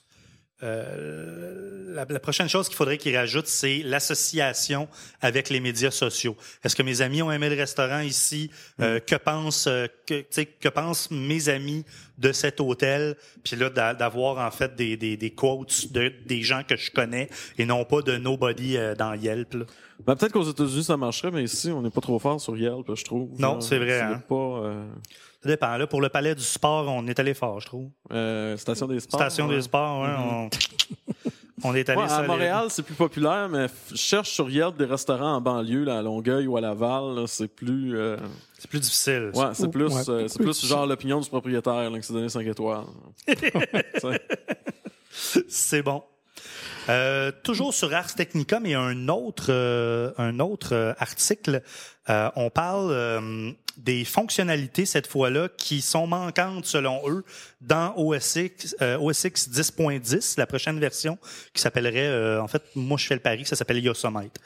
euh, la, la prochaine chose qu'il faudrait qu'ils rajoutent, c'est l'association avec les médias sociaux. Est-ce que mes amis ont aimé le restaurant ici? Euh, que pensent euh, que, tu sais, que pensent mes amis de cet hôtel? Puis là, d'avoir en fait des, des, des quotes de des gens que je connais et non pas de nobody euh, dans Yelp. Là. Ben, peut-être qu'aux États-Unis ça marcherait, mais ici on n'est pas trop fort sur Yelp, je trouve. Non, c'est vrai. Hein? Pas. Euh... Ça dépend. Là, pour le Palais du Sport, on est allé fort, je trouve. Euh, Station des Sports. Station ouais. des Sports, ouais. Mm-hmm. on... on est allé ouais, à Montréal, c'est plus populaire, mais je cherche sur Yelp des restaurants en banlieue, là, à Longueuil ou à Laval, là, c'est plus. Euh... C'est plus difficile. Ouais, c'est plus, ouais, euh, c'est plus genre l'opinion du propriétaire là, que c'est donné cinq étoiles. C'est bon. Euh, toujours sur Ars Technica, mais un autre, euh, un autre euh, article. Euh, on parle euh, des fonctionnalités, cette fois-là, qui sont manquantes, selon eux, dans O S X, euh, O S X dix point dix, la prochaine version, qui s'appellerait, euh, en fait, moi je fais le pari, ça s'appelle Yosemite.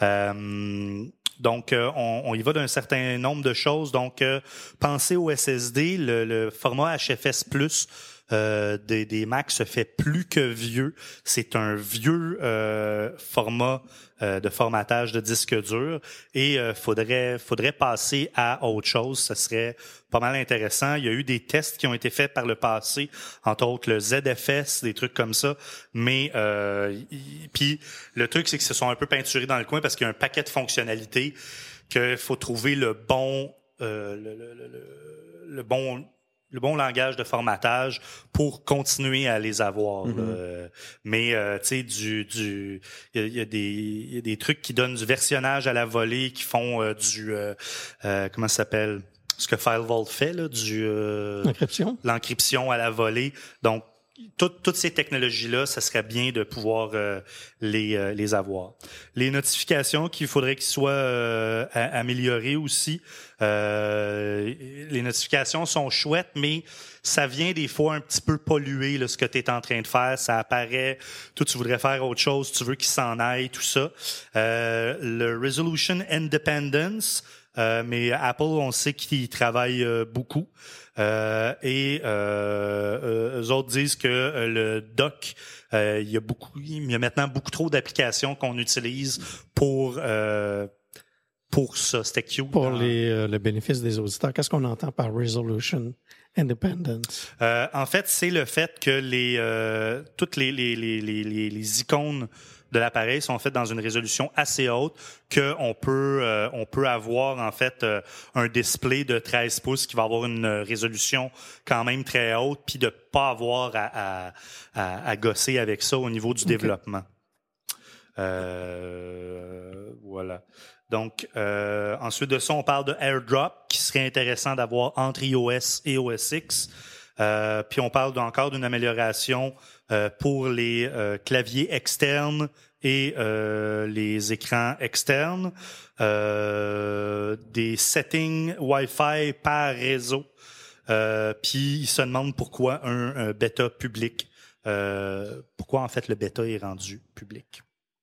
Euh, donc, euh, on, on y va d'un certain nombre de choses. Donc, euh, pensez au S S D, le, le format H F S plus, Euh, des, des Macs se fait plus que vieux. C'est un vieux euh, format euh, de formatage de disque dur et euh, faudrait faudrait passer à autre chose. Ce serait pas mal intéressant. Il y a eu des tests qui ont été faits par le passé, entre autres le Z F S, des trucs comme ça. Mais euh, puis le truc, c'est qu'ils se sont un peu peinturés dans le coin parce qu'il y a un paquet de fonctionnalités qu'il faut trouver le bon euh, le, le, le, le bon le bon langage de formatage pour continuer à les avoir. Mm-hmm. Euh, mais euh, tu sais, du du il y, y a des il y a des trucs qui donnent du versionnage à la volée, qui font euh, du euh, euh, comment ça s'appelle, ce que FileVault fait là, du euh, l'encryption l'encryption à la volée. Donc Tout, toutes ces technologies-là, ça serait bien de pouvoir euh, les euh, les avoir. Les notifications qu'il faudrait qu'ils soient euh, à, améliorées aussi. Euh, les notifications sont chouettes, mais ça vient des fois un petit peu polluer là, ce que tu es en train de faire. Ça apparaît, toi tu voudrais faire autre chose, tu veux qu'il s'en aille, tout ça. Euh, le Resolution Independence, euh, mais Apple, on sait qu'ils travaillent euh, beaucoup. Euh, et euh, euh, eux autres disent que euh, le dock, euh, il y a beaucoup, il y a maintenant beaucoup trop d'applications qu'on utilise pour euh, pour ça. C'était cute. Pour les, euh, le bénéfice des auditeurs, qu'est-ce qu'on entend par resolution independence? Euh, en fait, c'est le fait que les euh, toutes les les, les les les les icônes de l'appareil sont faites dans une résolution assez haute que on peut euh, on peut avoir en fait euh, un display de treize pouces qui va avoir une résolution quand même très haute, puis de pas avoir à à, à, à gosser avec ça au niveau du okay. développement. Euh, voilà. Donc euh, ensuite de ça, on parle de AirDrop qui serait intéressant d'avoir entre iOS et O S X. Euh, puis on parle encore d'une amélioration euh, pour les euh, claviers externes et euh, les écrans externes, euh, des settings Wi-Fi par réseau. Euh, puis ils se demandent pourquoi un, un bêta public. Euh, pourquoi en fait le bêta est rendu public.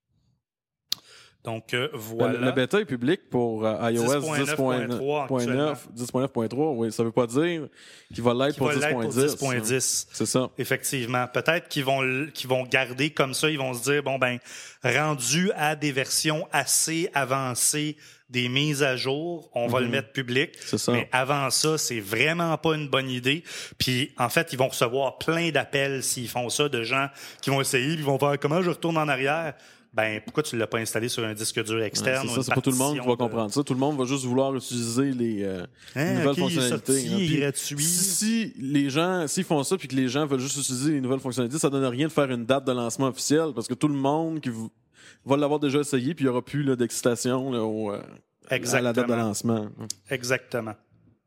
Donc, euh, voilà. Le, le bêta est public pour euh, iOS dix point neuf point trois. Oui, ça veut pas dire qu'il va l'être pour dix point dix. C'est ça. Effectivement. Peut-être qu'ils vont, qu'ils vont garder comme ça. Ils vont se dire, bon, ben, rendu à des versions assez avancées des mises à jour, on va mm-hmm. le mettre public. C'est ça. Mais avant ça, c'est vraiment pas une bonne idée. Puis, en fait, ils vont recevoir plein d'appels s'ils font ça, de gens qui vont essayer, puis ils vont faire, comment je retourne en arrière? Ben, pourquoi tu ne l'as pas installé sur un disque dur externe? Ouais, c'est ça, c'est pas tout le monde qui va de... comprendre ça. Tout le monde va juste vouloir utiliser les euh, hein, nouvelles okay, fonctionnalités. Il est sorti, il est gratuit. Si, si les gens, s'ils font ça puis que les gens veulent juste utiliser les nouvelles fonctionnalités, ça donne rien de faire une date de lancement officielle parce que tout le monde qui v... va l'avoir déjà essayé puis il n'y aura plus là, d'excitation là, au, euh, à la date de lancement. Exactement.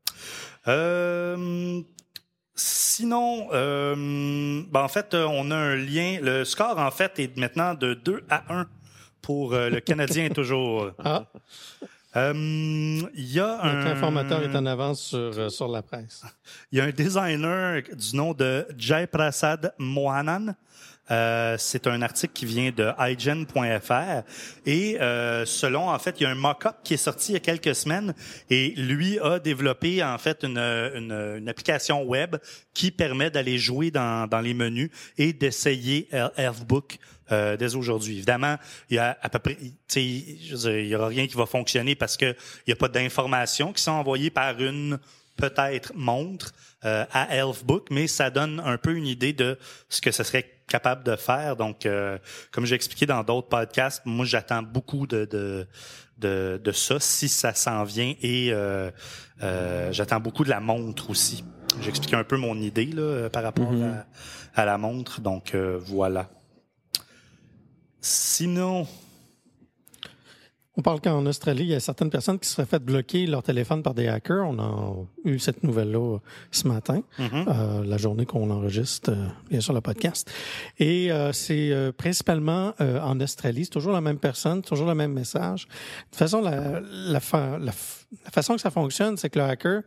Euh... Sinon, euh, ben en fait, on a un lien. Le score, en fait, est maintenant de deux à un pour euh, le Canadien toujours. Ah. Euh, il y a un... L'informateur est en avance sur, euh, sur la presse. Il y a un designer du nom de Jaiprasad Mohanan. Euh, c'est un article qui vient de iGen point F R et euh, selon, en fait, il y a un mock-up qui est sorti il y a quelques semaines et lui a développé, en fait, une, une, une application web qui permet d'aller jouer dans, dans les menus et d'essayer Elfbook euh, dès aujourd'hui. Évidemment, il y a à peu près, tu sais, je veux dire, il y aura rien qui va fonctionner parce que il y a pas d'informations qui sont envoyées par une peut-être montre euh, à Elfbook, mais ça donne un peu une idée de ce que ce serait capable de faire. Donc, euh, comme j'ai expliqué dans d'autres podcasts, moi, j'attends beaucoup de de de, de ça, si ça s'en vient, et euh, euh, j'attends beaucoup de la montre aussi. J'ai expliqué un peu mon idée là par rapport mm-hmm. à, à la montre. Donc, euh, voilà. Sinon... On parle qu'en Australie, il y a certaines personnes qui se seraient fait bloquer leur téléphone par des hackers. On a eu cette nouvelle-là ce matin, mm-hmm. euh, la journée qu'on enregistre, euh, bien sûr, le podcast. Et euh, c'est euh, principalement euh, en Australie. C'est toujours la même personne, toujours le même message. De toute façon, la, la, fa- la, la façon que ça fonctionne, c'est que le hacker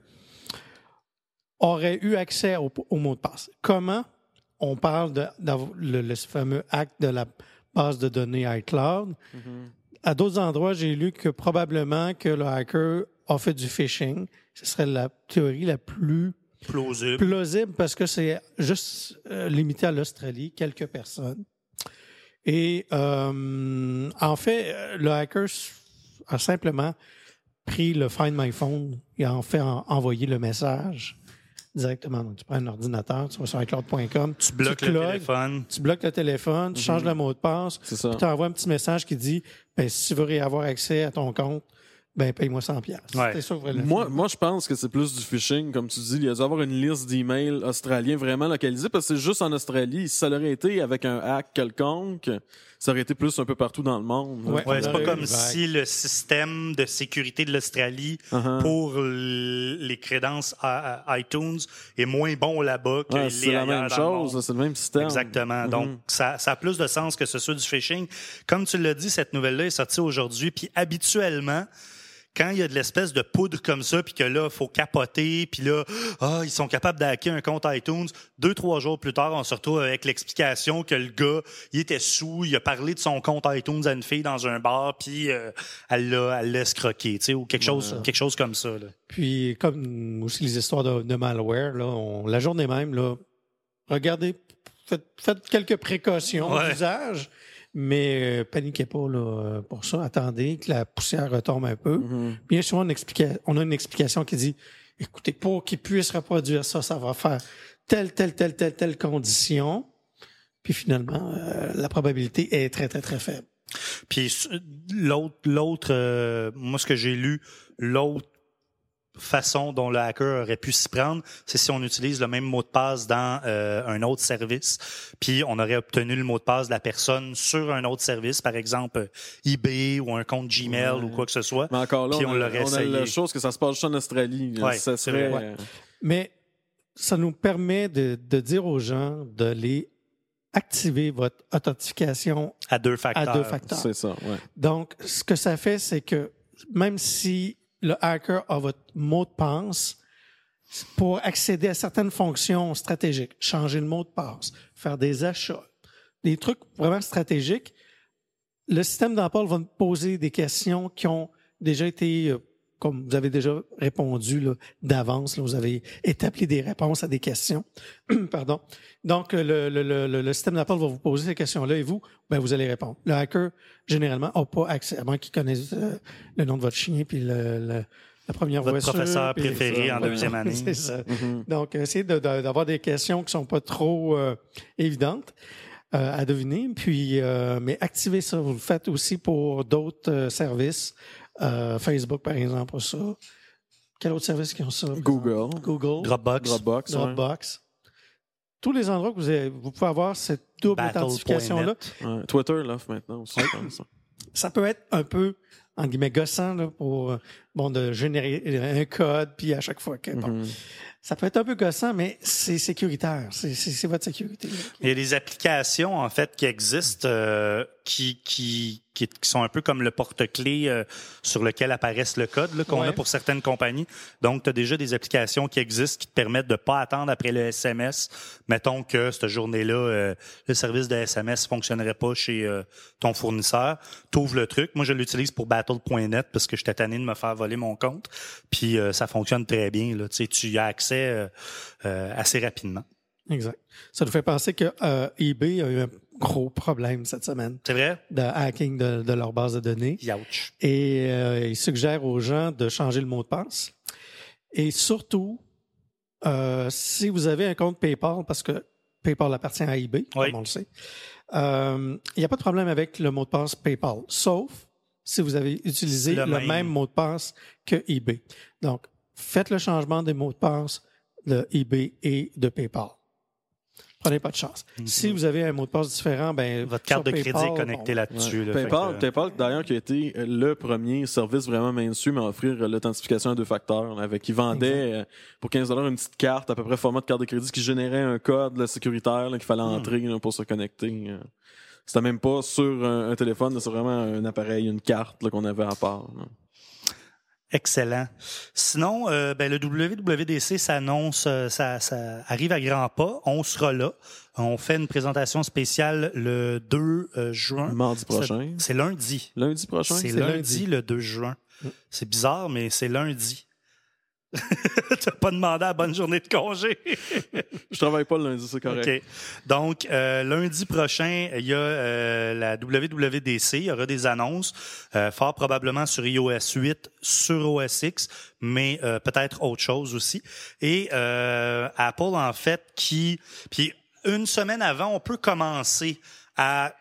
aurait eu accès au, au mot de passe. Comment? On parle de, de le, le fameux hack de la base de données iCloud. Mm-hmm. À d'autres endroits, j'ai lu que probablement que le hacker a fait du phishing. Ce serait la théorie la plus plausible, plausible parce que c'est juste euh, limité à l'Australie, quelques personnes. Et euh, en fait, le hacker a simplement pris le Find My Phone et a en fait en, envoyé le message directement. Donc, tu prends un ordinateur, tu vas sur iCloud point com, tu bloques tu le clogues, téléphone. Tu bloques le téléphone, tu mm-hmm. changes le mot de passe, puis tu envoies un petit message qui dit ben, si tu veux avoir accès à ton compte, ben paye-moi cent dollars. Ouais. C'est ça, moi, moi, je pense que c'est plus du phishing, comme tu dis. Il y a dû avoir une liste d'emails australiens vraiment localisés parce que c'est juste en Australie. Si ça aurait été avec un hack quelconque, ça aurait été plus un peu partout dans le monde. Ouais, ouais, c'est pas comme si le système de sécurité de l'Australie uh-huh. pour l- les crédences à, à iTunes est moins bon là-bas que ouais, les c'est la même chose, c'est le même système. Exactement. Mm-hmm. Donc, ça, ça a plus de sens que ce soit du phishing. Comme tu l'as dit, cette nouvelle-là est sortie aujourd'hui, puis habituellement, quand il y a de l'espèce de poudre comme ça, puis que là, il faut capoter, puis là, ah, ils sont capables d'hacker un compte iTunes. Deux, trois jours plus tard, on se retrouve avec l'explication que le gars, il était sous, il a parlé de son compte iTunes à une fille dans un bar, puis euh, elle l'a, elle l'a escroqué, tu sais, ou quelque chose, ouais. quelque chose comme ça. Là. Puis, comme aussi les histoires de, de malware, là, on, la journée même, là, regardez, faites, faites quelques précautions ouais. d'usage. Mais euh, paniquez pas là, pour ça. Attendez que la poussière retombe un peu. Mm-hmm. Bien souvent, on, explica- on a une explication qui dit, écoutez, pour qu'il puisse reproduire ça, ça va faire telle, telle, telle, telle, telle condition. Puis finalement, euh, la probabilité est très, très, très faible. Puis l'autre, l'autre euh, moi, ce que j'ai lu, l'autre façon dont le hacker aurait pu s'y prendre, c'est si on utilise le même mot de passe dans euh, un autre service, puis on aurait obtenu le mot de passe de la personne sur un autre service, par exemple eBay ou un compte Gmail ouais. ou quoi que ce soit. Mais encore là, puis on, on, l'aurait on a la chose que ça se passe juste en Australie. Ouais, ça serait... ouais. Mais ça nous permet de, de dire aux gens de les activer votre authentification à deux facteurs. À deux facteurs. C'est ça, ouais. Donc, ce que ça fait, c'est que même si le hacker a votre mot de passe, pour accéder à certaines fonctions stratégiques, changer le mot de passe, faire des achats, des trucs vraiment stratégiques, le système d'Apple va nous poser des questions qui ont déjà été, comme vous avez déjà répondu là, d'avance, là, vous avez établi des réponses à des questions. Pardon. Donc, le, le, le, le système d'Apple va vous poser ces questions-là et vous, ben, vous allez répondre. Le hacker, généralement, n'a pas accès, à moins qu'il connaisse euh, le nom de votre chien puis le, le, la première votre voiture. Votre professeur préféré ça, en deuxième année. C'est ça. Mm-hmm. Donc, essayez de, de, d'avoir des questions qui sont pas trop euh, évidentes euh, à deviner. Puis, euh, mais activez ça. Vous le faites aussi pour d'autres euh, services. Euh, Facebook, par exemple, pour ça. Quel autre service qui ont ça? Google. Google. Dropbox. Dropbox. Dropbox. Ouais. Tous les endroits que vous, avez, vous pouvez avoir cette double Battle authentification-là. Ouais. Twitter l'offre maintenant aussi. Ouais. Ça peut être un peu, en guillemets, gossant là, pour bon, de générer un code, puis à chaque fois que... Bon, mm-hmm. Ça peut être un peu gossant, mais c'est sécuritaire. C'est, c'est, c'est votre sécurité. Là. Il y a des applications, en fait, qui existent, euh, qui, qui, qui, qui sont un peu comme le porte-clés euh, sur lequel apparaissent le code là, qu'on ouais. a pour certaines compagnies. Donc, tu as déjà des applications qui existent qui te permettent de pas attendre après le S M S. Mettons que cette journée-là, euh, le service de S M S fonctionnerait pas chez euh, ton fournisseur. Tu ouvres le truc. Moi, je l'utilise pour battle point net parce que j'étais tanné de me faire voler mon compte. Puis, euh, ça fonctionne très bien. Là. Tu sais, tu y as accès Euh, euh, assez rapidement. Exact. Ça nous fait penser que euh, eBay a eu un gros problème cette semaine. C'est vrai? De hacking de, de leur base de données. Youch. Et euh, ils suggèrent aux gens de changer le mot de passe. Et surtout, euh, si vous avez un compte PayPal, parce que PayPal appartient à eBay, oui. comme on le sait, il euh, n'y a pas de problème avec le mot de passe PayPal, sauf si vous avez utilisé le, le même. même mot de passe que eBay. Donc, faites le changement des mots de passe de eBay et de PayPal. prenez pas de chance. Mm-hmm. Si vous avez un mot de passe différent, ben votre carte de PayPal, crédit est connectée bon, là-dessus. Ouais. Là, PayPal, que... PayPal, d'ailleurs, qui a été le premier service vraiment mainstream à offrir l'authentification à deux facteurs, là, avec qui vendait euh, pour quinze dollars une petite carte à peu près format de carte de crédit qui générait un code là, sécuritaire là, qu'il fallait mm. entrer là, pour se connecter. Euh. C'était même pas sur un, un téléphone, c'est vraiment un appareil, une carte là, qu'on avait à part. Là. Excellent. Sinon, euh, ben, le W W D C s'annonce, euh, ça, ça arrive à grands pas. On sera là. On fait une présentation spéciale le deux euh, juin. Mardi prochain. C'est, c'est lundi. Lundi prochain? C'est, c'est lundi, lundi le deux juin. Mm. C'est bizarre, mais c'est lundi. T'as pas demandé à bonne journée de congé. Je travaille pas le lundi, c'est correct. Okay. Donc, euh, lundi prochain, il y a euh, la W W D C. Il y aura des annonces, euh, fort probablement sur i O S huit, sur O S X, mais euh, peut-être autre chose aussi. Et euh, Apple, en fait, qui... Puis une semaine avant, on peut commencer à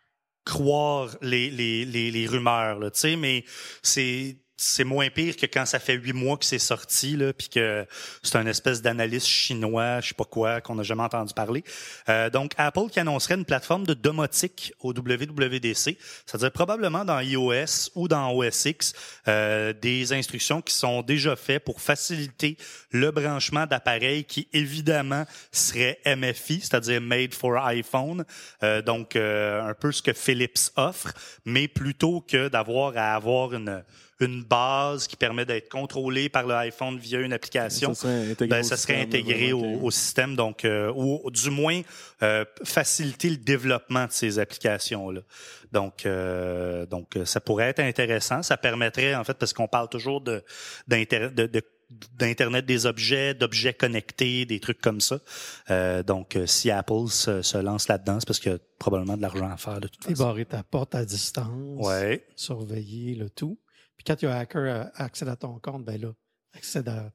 croire les, les, les, les rumeurs, là, tu sais, mais c'est... c'est moins pire que quand ça fait huit mois que c'est sorti, là, puis que c'est un espèce d'analyste chinois, je sais pas quoi, qu'on n'a jamais entendu parler. Euh, donc, Apple qui annoncerait une plateforme de domotique au W W D C, c'est-à-dire probablement dans iOS ou dans O S X, euh, des instructions qui sont déjà faites pour faciliter le branchement d'appareils qui, évidemment, seraient M F I, c'est-à-dire Made for iPhone, euh, donc euh, un peu ce que Philips offre, mais plutôt que d'avoir à avoir une... une base qui permet d'être contrôlée par le iPhone via une application, ça serait intégré, ben, au, ça serait système, intégré là, au, okay. au système, donc euh, ou du moins euh, faciliter le développement de ces applications-là. Donc, euh, donc ça pourrait être intéressant. Ça permettrait, en fait, parce qu'on parle toujours de, d'inter, de, de d'Internet des objets, d'objets connectés, des trucs comme ça. Euh, donc, si Apple se, se lance là-dedans, c'est parce qu'il y a probablement de l'argent à faire de toute façon. Débarrer ta porte à distance, ouais. surveiller le tout. Puis quand il y a un hacker accède à ton compte, ben là, accède à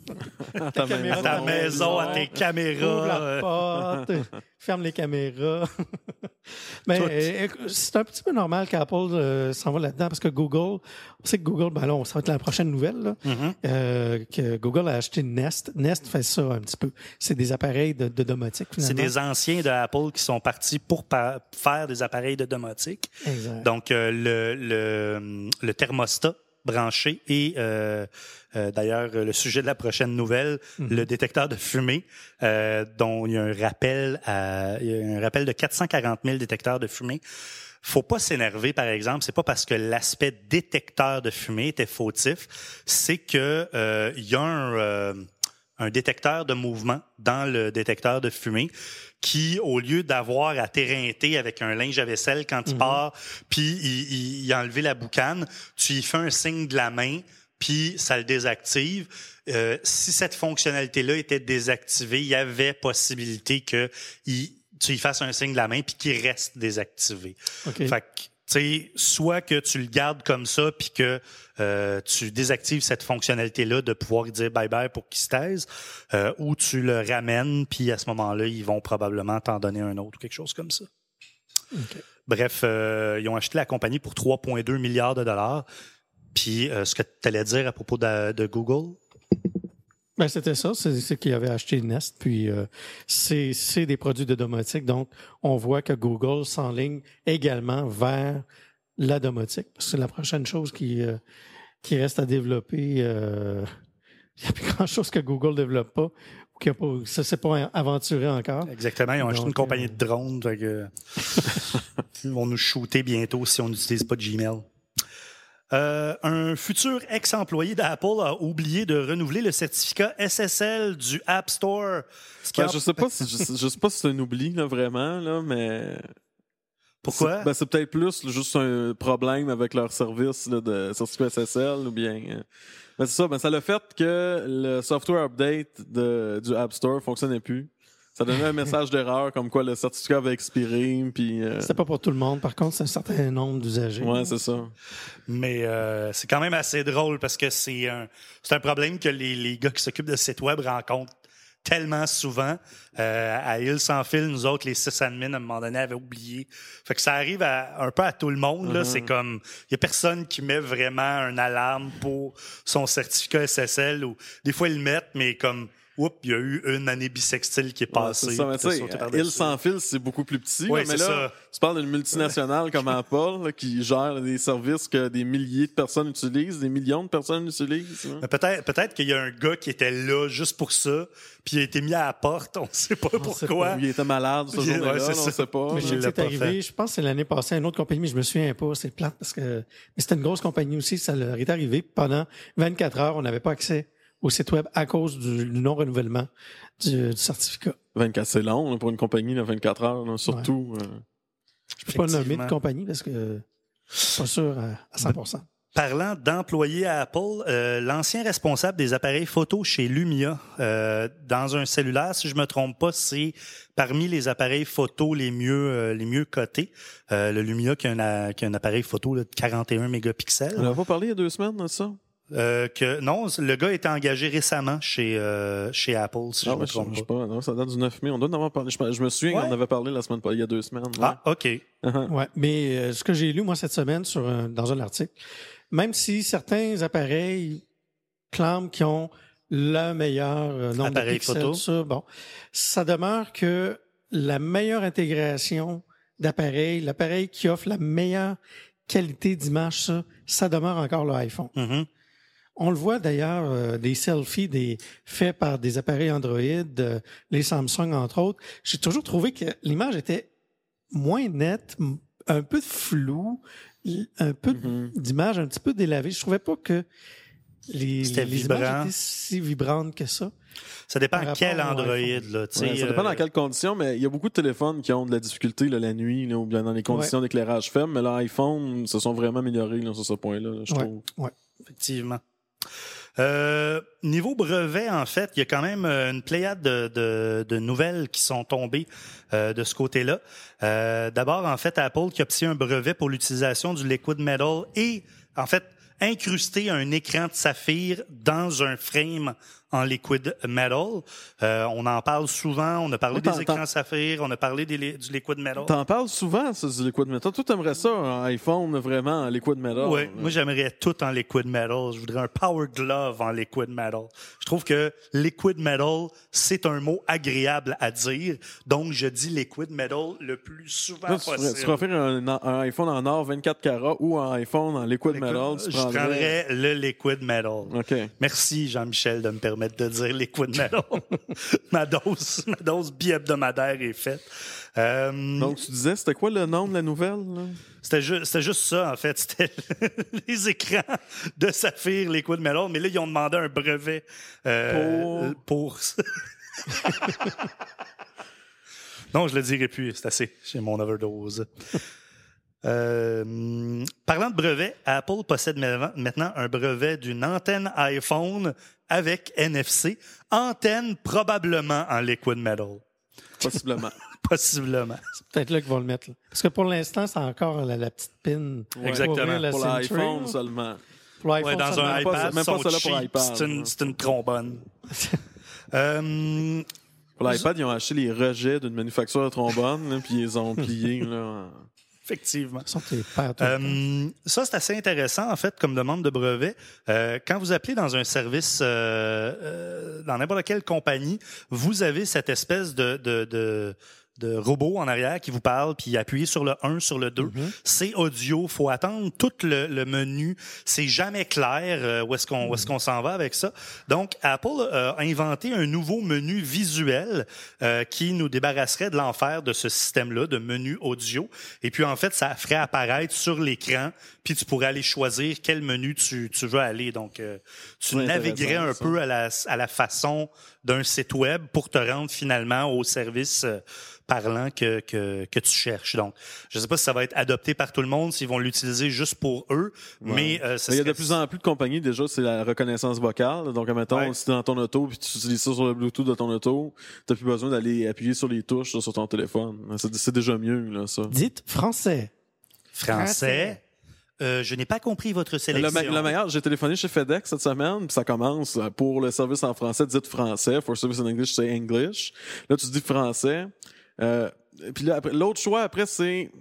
ta, ta, caméra, à ta maison, à tes caméras. Ouvre la porte, ferme les caméras. Mais euh, c'est un petit peu normal qu'Apple euh, s'en va là-dedans parce que Google, on sait que Google, ben là, ça va être la prochaine nouvelle, là, mm-hmm. euh, que Google a acheté Nest. Nest fait ça un petit peu. C'est des appareils de, de domotique, finalement. C'est des anciens de Apple qui sont partis pour pa- faire des appareils de domotique. Exact. Donc, euh, le, le, le thermostat branché et euh, euh, d'ailleurs le sujet de la prochaine nouvelle, mm-hmm. le détecteur de fumée, euh, dont il y a un rappel à, il y a un rappel de quatre cent quarante mille détecteurs de fumée. Faut pas s'énerver, par exemple, c'est pas parce que l'aspect détecteur de fumée était fautif, c'est que euh, il y a un euh, un détecteur de mouvement dans le détecteur de fumée qui, au lieu d'avoir à t'éreinter avec un linge à vaisselle quand il mm-hmm. part, puis il, il, il enlever la boucane, tu y fais un signe de la main, puis ça le désactive. Euh, si cette fonctionnalité-là était désactivée, il y avait possibilité que il, tu y fasses un signe de la main puis qu'il reste désactivé. Okay. Fait que, tu sais, soit que tu le gardes comme ça puis que euh, tu désactives cette fonctionnalité-là de pouvoir dire bye-bye pour qu'il se taise, euh, ou tu le ramènes puis à ce moment-là, ils vont probablement t'en donner un autre ou quelque chose comme ça. Okay. Bref, euh, ils ont acheté la compagnie pour trois virgule deux milliards de dollars. Puis, euh, ce que tu allais dire à propos de, de Google? Ben, c'était ça, c'est, c'est qu'ils avaient acheté Nest, puis euh, c'est, c'est des produits de domotique. Donc, on voit que Google s'enligne également vers la domotique. Parce que c'est la prochaine chose qui, euh, qui reste à développer. Euh, il n'y a plus grand-chose que Google ne développe pas, ou qui a pas, ça ne s'est pas aventuré encore. Exactement, ils ont Donc, acheté une compagnie euh... de drones. Fait que, ils vont nous shooter bientôt si on n'utilise pas Gmail. Euh, un futur ex-employé d'Apple a oublié de renouveler le certificat S S L du App Store. Ben, je sais pas si je, je sais pas si c'est un oubli là, vraiment là, mais pourquoi? C'est, ben, c'est peut-être plus là, juste un problème avec leur service là, de certificat S S L ou bien. Euh, ben, c'est ça. Ben, ça l'a fait que le software update de, du App Store fonctionnait plus. Ça donnait un message d'erreur comme quoi le certificat avait expiré. Puis, euh... C'était pas pour tout le monde. Par contre, c'est un certain nombre d'usagers. Ouais, c'est ça. Mais euh, c'est quand même assez drôle parce que c'est un, c'est un problème que les, les gars qui s'occupent de sites web rencontrent tellement souvent. Euh, à Île sans fil, nous autres, les sysadmins, à un moment donné, avaient oublié. Fait que ça arrive à, un peu à tout le monde. Là. Mm-hmm. C'est comme, il y a personne qui met vraiment une alarme pour son certificat S S L. Ou des fois, ils le mettent, mais comme oups, il y a eu une année bissextile qui est passée. Ouais, c'est ça, mais tu sais, Île sans fil, c'est beaucoup plus petit. Oui, là, mais c'est là, ça. tu parles d'une multinationale comme Apple là, qui gère des services que des milliers de personnes utilisent, des millions de personnes utilisent. Hein. Mais peut-être, peut-être qu'il y a un gars qui était là juste pour ça, puis il a été mis à la porte, on ne sait pas On pourquoi. sait pas. Ou il était malade ce Ouais, jour-là, c'est là, on ça. sait pas. Mais je je l'ai sais, c'est pas arrivé, fait. je pense que c'est l'année passée à une autre compagnie, mais je me souviens pas, c'est plate parce que mais c'était une grosse compagnie aussi, ça leur est arrivé. Pendant vingt-quatre heures, on n'avait pas accès au site web à cause du, du non-renouvellement du, du certificat. vingt-quatre, c'est long là, pour une compagnie, là, vingt-quatre heures, là, surtout. Ouais. Euh... Je peux pas nommer de Effectivement. compagnie parce que je suis pas sûr à, à cent pour cent. Parlant d'employés à Apple, euh, l'ancien responsable des appareils photo chez Lumia, euh, dans un cellulaire, si je me trompe pas, c'est parmi les appareils photo les mieux euh, les mieux cotés. Euh, le Lumia qui a un, qui a un appareil photo là, de quarante et un mégapixels. On n'a pas parlé il y a deux semaines de ça? Euh, que non, le gars a été engagé récemment chez euh, chez Apple, si Ah, je me ouais, je trompe sais pas. pas. Non, ça date du neuf mai. On doit en avoir parlé. Je, je me souviens Ouais. qu'on en avait parlé la semaine passée, il y a deux semaines. Ouais. Ah, ok. Uh-huh. Ouais, mais euh, ce que j'ai lu moi cette semaine sur un- dans un article, même si certains appareils clament qu'ils ont le meilleur euh, nombre Appareil de pixels, photo. ça, bon, ça demeure que la meilleure intégration d'appareils, l'appareil qui offre la meilleure qualité d'image, ça, ça demeure encore l'iPhone. Mhm. On le voit d'ailleurs, euh, des selfies des, faits par des appareils Android, euh, les Samsung entre autres. J'ai toujours trouvé que l'image était moins nette, m- un peu de flou, l- un peu Mhm. d'image un petit peu délavée. Je trouvais pas que les, C'était les vibrant. images étaient si vibrantes que ça. Ça dépend Par quel rapport au Android, iPhone. là. tu sais, Ouais, ça dépend euh, dans quelles conditions, mais il y a beaucoup de téléphones qui ont de la difficulté là, la nuit là, ou bien dans les conditions d'éclairage faible, mais l'iPhone se sont vraiment améliorés là, sur ce point-là, là, je Ouais. trouve. Ouais. Effectivement. Euh, niveau brevet, en fait, il y a quand même euh, une pléiade de, de, de nouvelles qui sont tombées euh, de ce côté-là. Euh, D'abord, en fait, Apple qui a obtenu un brevet pour l'utilisation du liquid metal et, en fait, incruster un écran de saphir dans un frame en liquid metal. Euh, on en parle souvent. On a parlé Ouais, des t'en- écrans t'en- saphir, on a parlé des, li- du liquid metal. T'en parles souvent, ça, du liquid metal. Toi, t'aimerais ça, un iPhone vraiment en liquid metal? Oui, là? moi j'aimerais tout en liquid metal. Je voudrais un power glove en liquid metal. Je trouve que liquid metal, c'est un mot agréable à dire. Donc, je dis liquid metal le plus souvent Là, tu, ferais- possible. tu préfères un, un iPhone en or vingt-quatre carats ou un iPhone en liquid metal? Tu je prendrais... prendrais le liquid metal. OK. Merci, Jean-Michel, de me permettre de dire liquid metal. ma dose, ma dose bi-hebdomadaire est faite. Euh, Donc, tu disais, c'était quoi le nom de la nouvelle? Là? C'était juste, c'était juste ça, en fait. C'était les écrans de saphir liquid metal. Mais là, ils ont demandé un brevet euh, pour... Non, je le dirai plus. C'est assez. J'ai mon overdose. Euh, parlant de brevet, Apple possède maintenant un brevet d'une antenne iPhone avec N F C. Antenne probablement en liquid metal. Possiblement. Possiblement. C'est peut-être là qu'ils vont le mettre. Là. Parce que pour l'instant, c'est encore la, la petite pin. Ouais. Exactement. Pour ouvrir la Pour Century, l'iPhone là. seulement. Pour l'iPhone Ouais, dans seulement. un Même pas- iPad, même pas sont celle-là pour cheap. iPad, C'est une, ouais. c'est une trombone. euh, Pour l'iPad, ils ont acheté les rejets d'une manufacture de trombone, là, puis ils les ont pliés. Là, en- effectivement. Ils sont tes pères, tout le temps. Euh, ça, c'est assez intéressant, en fait, comme demande de brevet. Euh, quand vous appelez dans un service, euh, euh, dans n'importe quelle compagnie, vous avez cette espèce de, de, de, de robot en arrière qui vous parle, puis appuyez sur le un, sur le deux. Mm-hmm. C'est audio, faut attendre tout le, le menu. C'est jamais clair euh, où est-ce qu'on où est-ce qu'on s'en va avec ça. Donc, Apple euh, a inventé un nouveau menu visuel euh, qui nous débarrasserait de l'enfer de ce système-là, de menu audio. Et puis, en fait, ça ferait apparaître sur l'écran, puis tu pourrais aller choisir quel menu tu, tu veux aller. Donc, euh, tu C'est naviguerais un intéressant, ça. peu à la, à la façon d'un site web pour te rendre finalement au service euh, parlant que, que, que tu cherches. Donc, je ne sais pas si ça va être adopté par tout le monde, s'ils vont l'utiliser juste pour eux, mais euh, ce Mais il y a de serait- plus en plus de compagnies, déjà, c'est la reconnaissance vocale. Donc, admettons, Ouais. si t'es dans ton auto puis tu utilises ça sur le Bluetooth de ton auto, t'as plus besoin d'aller appuyer sur les touches là, sur ton téléphone. C'est, c'est déjà mieux, là, ça. Dites français. français. Euh, je n'ai pas compris votre Le, sélection. me- le meilleur, j'ai téléphoné chez FedEx cette semaine, puis ça commence euh, pour le service en français, dites français. For service in English, c'est English. Là, tu dis français. Euh, puis là, après, l'autre choix, après, c'est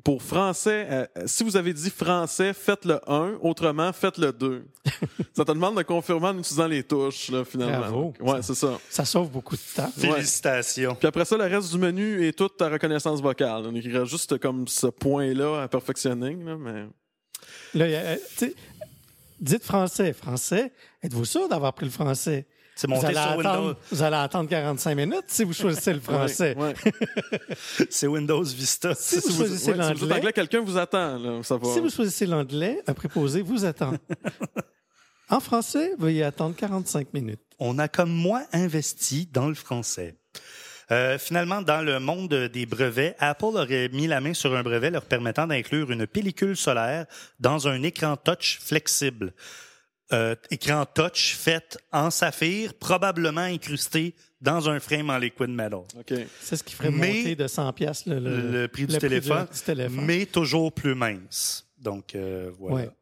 pour français, euh, si vous avez dit français, faites le un, autrement, faites le deux. Ça te demande de confirmer en utilisant les touches, là, finalement. Bravo. Ouais, c'est ça. Ça sauve beaucoup de temps. Félicitations. Puis après ça, le reste du menu est toute ta reconnaissance vocale. On écrira juste comme ce point-là à perfectionner, là, mais... Là, y a, tu sais, dites français. Français, êtes-vous sûr d'avoir pris le français? C'est Vous monté allez, sur attendre, Windows. vous allez attendre quarante-cinq minutes si vous choisissez le français. Ouais, ouais. C'est Windows Vista. Si vous Si vous, choisissez ouais, si vous êtes l'anglais, anglais, quelqu'un vous attend. Là, ça va. si vous choisissez l'anglais, un préposé vous attend. En français, veuillez attendre quarante-cinq minutes. On a comme moi investi dans le français. Euh, finalement, dans le monde des brevets, Apple aurait mis la main sur un brevet leur permettant d'inclure une pellicule solaire dans un écran touch flexible. Euh, écran touch fait en saphir, probablement incrusté dans un frame en liquid metal. OK. C'est ce qui ferait Mais- monter de cent piastres le, le, Le prix du le téléphone, du téléphone. mais toujours plus mince. Donc, euh, voilà. Ouais.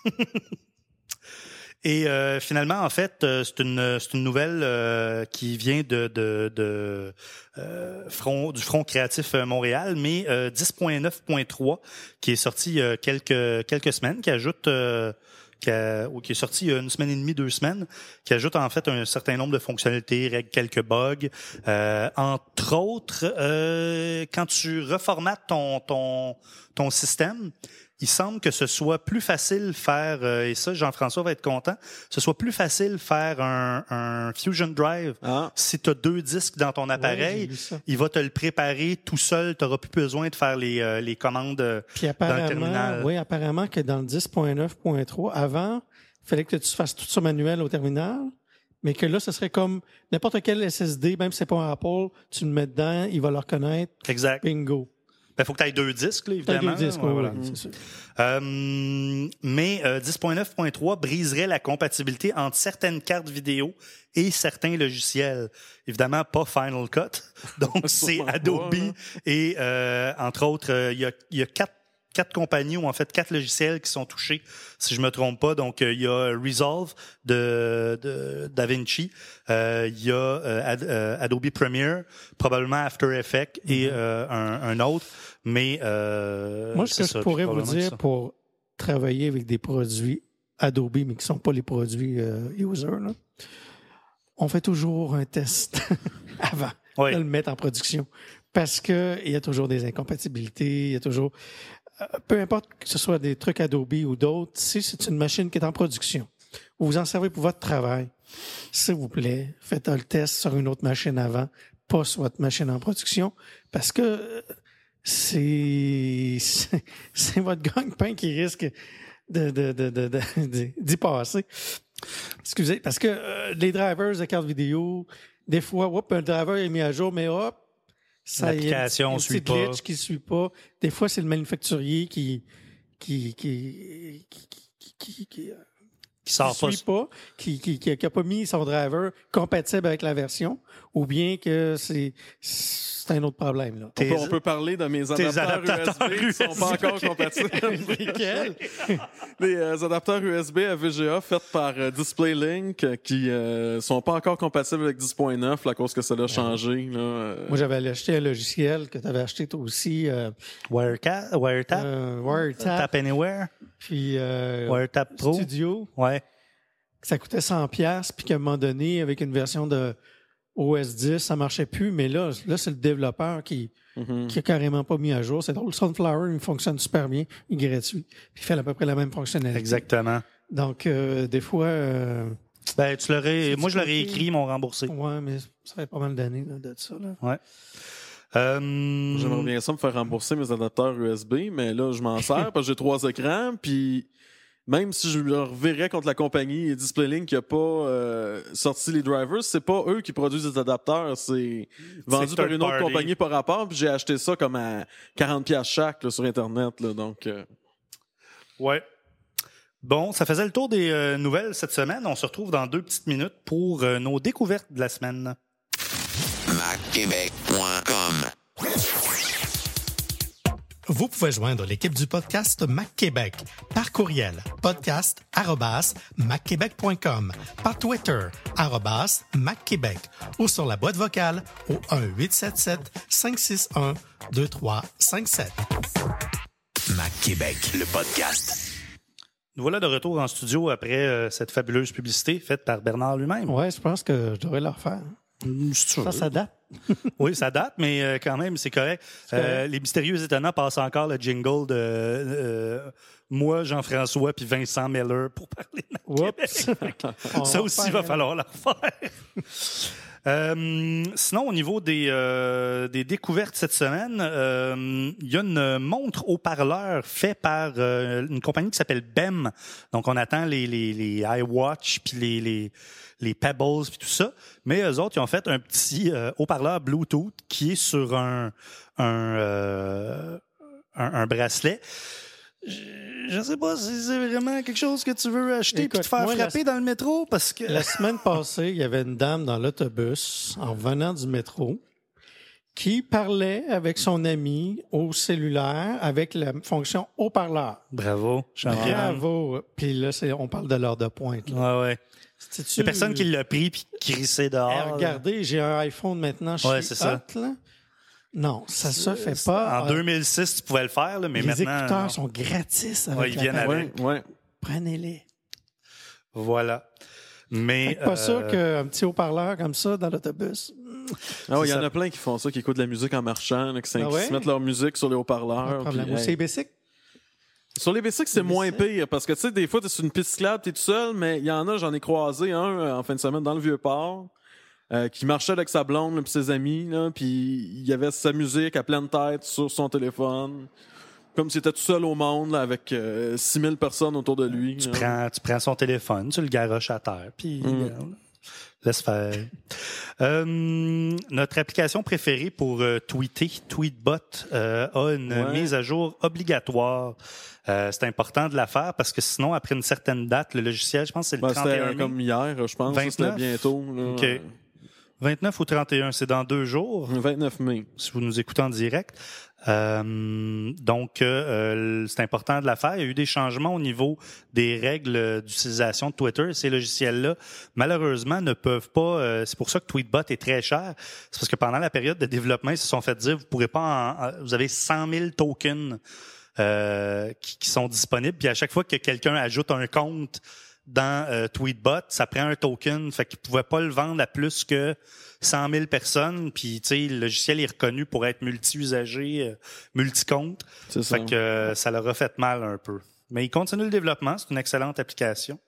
Et euh, finalement, en fait, euh, c'est une c'est une nouvelle euh, qui vient de de, de euh, front du Front créatif euh, Montréal, mais euh, dix point neuf point trois qui est sorti il y a quelques quelques semaines, qui ajoute euh, qui, a- ou qui est sorti il y a une semaine et demie, deux semaines, qui ajoute en fait un certain nombre de fonctionnalités, règle quelques bugs. Euh, entre autres, euh, quand tu reformates ton ton ton système, il semble que ce soit plus facile faire, euh, et ça, Jean-François va être content, ce soit plus facile faire un, un Fusion Drive. Ah. Si tu as deux disques dans ton Ouais, j'ai appareil, vu ça. il va te le préparer tout seul. Tu n'auras plus besoin de faire les, euh, les commandes euh, Puis dans le apparemment, terminal. oui, apparemment que dans le dix point neuf point trois, avant, il fallait que tu fasses tout ça manuel au terminal, mais que là, ce serait comme n'importe quel S S D, même si c'est pas un Apple, tu le mets dedans, il va le reconnaître, Exact. bingo. Il faut que tu aies deux disques, là, T'as évidemment. deux disques, Ouais, oui, voilà. oui, c'est sûr. Euh, mais euh, dix point neuf point trois briserait la compatibilité entre certaines cartes vidéo et certains logiciels. Évidemment, pas Final Cut. Donc, c'est Sûrement pas, Adobe là. et, euh, entre autres, euh, il y a, il y a quatre quatre compagnies ou en fait quatre logiciels qui sont touchés, si je me trompe pas. Donc, euh, il y a Resolve de, de DaVinci, euh, il y a euh, Ad- euh, Adobe Premiere, probablement After Effects et euh, un, un autre. Mais euh, Moi, ce c'est que ça, je pourrais puis vous probablement dire ça. pour travailler avec des produits Adobe, mais qui ne sont pas les produits euh, user, là, on fait toujours un test avant Oui. de le mettre en production. Parce que il y a toujours des incompatibilités, il y a toujours... euh, peu importe que ce soit des trucs Adobe ou d'autres, si c'est une machine qui est en production, vous vous en servez pour votre travail, s'il vous plaît, faites le test sur une autre machine avant, pas sur votre machine en production, parce que euh, c'est c'est, c'est votre gagne-pain qui risque de, de, de, de, de- de- d'y passer. Excusez, parce que euh, les drivers de cartes vidéo, des fois, hop, un driver est mis à jour, mais hop, ça y est, L'application un ne petit suit pas. glitch qui suit pas. Des fois, c'est le manufacturier qui qui qui qui qui, qui, qui, euh, Qui sort pas. suit pas, qui qui, qui, qui a pas mis son driver compatible avec la version, ou bien que c'est c'est un autre problème là. On Tes- peut, on peut parler de mes tes adapteurs, adaptateurs U S B qui sont pas U S B. encore compatibles. Lesquels? Les euh, adapteurs U S B à V G A faits par euh, DisplayLink euh, qui euh, sont pas encore compatibles avec dix point neuf à cause que ça a changé. Là, euh. Moi, j'avais acheté un logiciel que tu avais acheté toi aussi, euh, Wirecap, Wiretap, euh, Wiretap, Tap Anywhere, puis euh, Wiretap Pro. Studio. Ouais. Ça coûtait cent piastres, puis qu'à un moment donné, avec une version de O S dix, ça marchait plus. Mais là, là c'est le développeur qui, Mhm. qui a carrément pas mis à jour. C'est drôle. Sunflower, il fonctionne super bien. Il est gratuit. Puis il fait à peu près la même fonctionnalité. Exactement. Donc, euh, des fois... euh, Ben, tu l'aurais, C'est moi, du je l'aurais côté- écrit, ils m'ont remboursé. ouais, mais ça fait pas mal d'années là, de ça. Là. Euh, J'aimerais bien ça me faire rembourser mes adapteurs U S B, mais là, je m'en sers parce que j'ai trois écrans, puis même si je leur reverrais contre la compagnie DisplayLink qui a pas euh, sorti les drivers, c'est pas eux qui produisent les adapteurs, c'est vendu par third une autre party. compagnie par rapport, puis j'ai acheté ça comme à quarante piastres chaque là, sur Internet, là, donc... euh, Ouais. Bon, ça faisait le tour des euh, nouvelles cette semaine. On se retrouve dans deux petites minutes pour euh, nos découvertes de la semaine. mac québec point com. Vous pouvez joindre l'équipe du podcast Mac Québec par courriel podcast arobase mac québec point com, par Twitter arobase Mac Québec ou sur la boîte vocale au un huit sept sept cinq six un deux trois cinq sept. Mac Québec, le podcast. Nous voilà de retour en studio après euh, cette fabuleuse publicité faite par Bernard lui-même. Ouais, je pense que je devrais le refaire. Mmh, si tu Ça, veux. ça date. Oui, ça date, mais euh, quand même, c'est correct. Euh, les Mystérieux Étonnants passent encore le jingle de euh, moi, Jean-François, puis Vincent Miller pour parler de Mac Québec. On Ça va aussi, faire va un- falloir le refaire. Euh, sinon, au niveau des, euh, des découvertes cette semaine, euh, il y a une montre haut-parleur faite par euh, une compagnie qui s'appelle B E M. Donc, on attend les, les, les iWatch puis les, les, les Pebbles puis tout ça. Mais eux autres, ils ont fait un petit euh, haut-parleur Bluetooth qui est sur un, un, euh, un, un bracelet. Je ne sais pas si c'est vraiment quelque chose que tu veux acheter et Écoute, te faire moi, frapper la- dans le métro parce que... La semaine passée, il y avait une dame dans l'autobus, en venant du métro, qui parlait avec son ami au cellulaire avec la fonction haut-parleur. Bravo, champion. Bravo. Puis là, c'est, on parle de l'heure de pointe. Là. Ouais, ouais. Il y a personne qui l'a pris puis qui crissait Eh, dehors. regardez, j'ai un iPhone maintenant chez Ouais, c'est ça. Hot, là. Non, ça se fait pas. En Euh, deux mille six, tu pouvais le faire, là, mais les maintenant... écouteurs non. sont gratis avec Ouais, ils la viennent parole. avec. Ouais, ouais. Prenez-les. Voilà. Mais... Fait que pas euh, sûr qu'un petit haut-parleur comme ça dans l'autobus. Ah ouais, il y C'est en ça. a plein qui font ça, qui écoutent de la musique en marchant, là, qui, s'in- Ah qui ouais? se mettent leur musique sur les Pas haut-parleurs. de problème. puis, Au hey. C B C? Sur les bicycles, c'est Les moins bicycles? pire parce que tu sais, des fois, t'es sur une piste cyclable, t'es tout seul, mais il y en a, j'en ai croisé un euh, en fin de semaine dans le Vieux-Port euh, qui marchait avec sa blonde et ses amis, là, puis il y avait sa musique à pleine tête sur son téléphone, comme s'il était tout seul au monde là, avec euh, six mille personnes autour de lui. Tu là. prends, tu prends son téléphone, tu le garoches à terre, puis Mm. regarde, laisse faire. Euh, notre application préférée pour euh, tweeter, Tweetbot, euh, a une Ouais. mise à jour obligatoire. Euh, c'est important de la faire parce que sinon, après une certaine date, le logiciel, je pense que c'est le Ben, trente et un c'était mai. comme hier, je pense. ça, C'était vingt-neuf? bientôt. Là. OK. vingt-neuf ou trente et un, c'est dans deux jours. vingt-neuf mai. Si vous nous écoutez en direct. Euh, donc, euh, c'est important de la faire. Il y a eu des changements au niveau des règles d'utilisation de Twitter. Ces logiciels-là, malheureusement, ne peuvent pas... euh, c'est pour ça que Tweetbot est très cher. C'est parce que pendant la période de développement, ils se sont fait dire, vous pourrez pas... En, en- vous avez cent mille tokens euh, qui, qui sont disponibles. Puis à chaque fois que quelqu'un ajoute un compte dans euh, Tweetbot, ça prend un token. Fait qu'ils pouvaient pas le vendre à plus que cent mille personnes. Puis, tu sais, le logiciel est reconnu pour être multi-usager, euh, multi-compte. C'est ça. Fait que euh, ça leur a fait mal un peu. Mais il continue le développement. C'est une excellente application.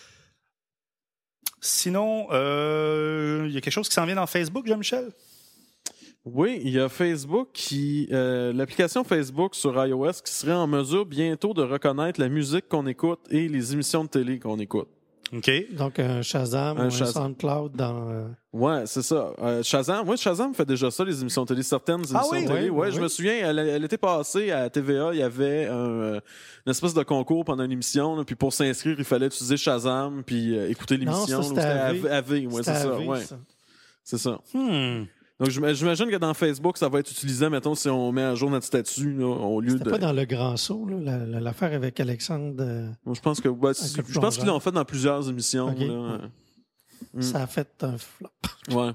Sinon, euh, il y a quelque chose qui s'en vient dans Facebook, Jean-Michel? Oui, il y a Facebook qui, euh, l'application Facebook sur iOS qui serait en mesure bientôt de reconnaître la musique qu'on écoute et les émissions de télé qu'on écoute. OK. Donc, un Shazam Un ou un Shazam. SoundCloud dans... euh, Ouais, c'est ça. Euh, Shazam, moi, Shazam fait déjà ça, les émissions de télé, certaines émissions oui? de télé. Oui, Ouais, oui. je me souviens, elle, elle était passée à T V A, il y avait un, euh, une espèce de concours pendant une émission, là, puis pour s'inscrire, il fallait utiliser Shazam, puis euh, écouter Non, l'émission. ça, là, c'était ou A V. c'était A V, ouais, c'est c'était ça. A V, Ouais, ça. c'est ça. Hmm. Donc, j'im- j'imagine que dans Facebook, ça va être utilisé, mettons, si on met à jour notre statut, là, au lieu C'était de... pas dans le grand saut, là, la- la- l'affaire avec Alexandre. euh, Moi, je pense que, ouais, si- Avec le je pense qu'ils plongeur. l'ont fait dans plusieurs émissions, Ok. là. Mm. Ça a fait un flop. Ouais.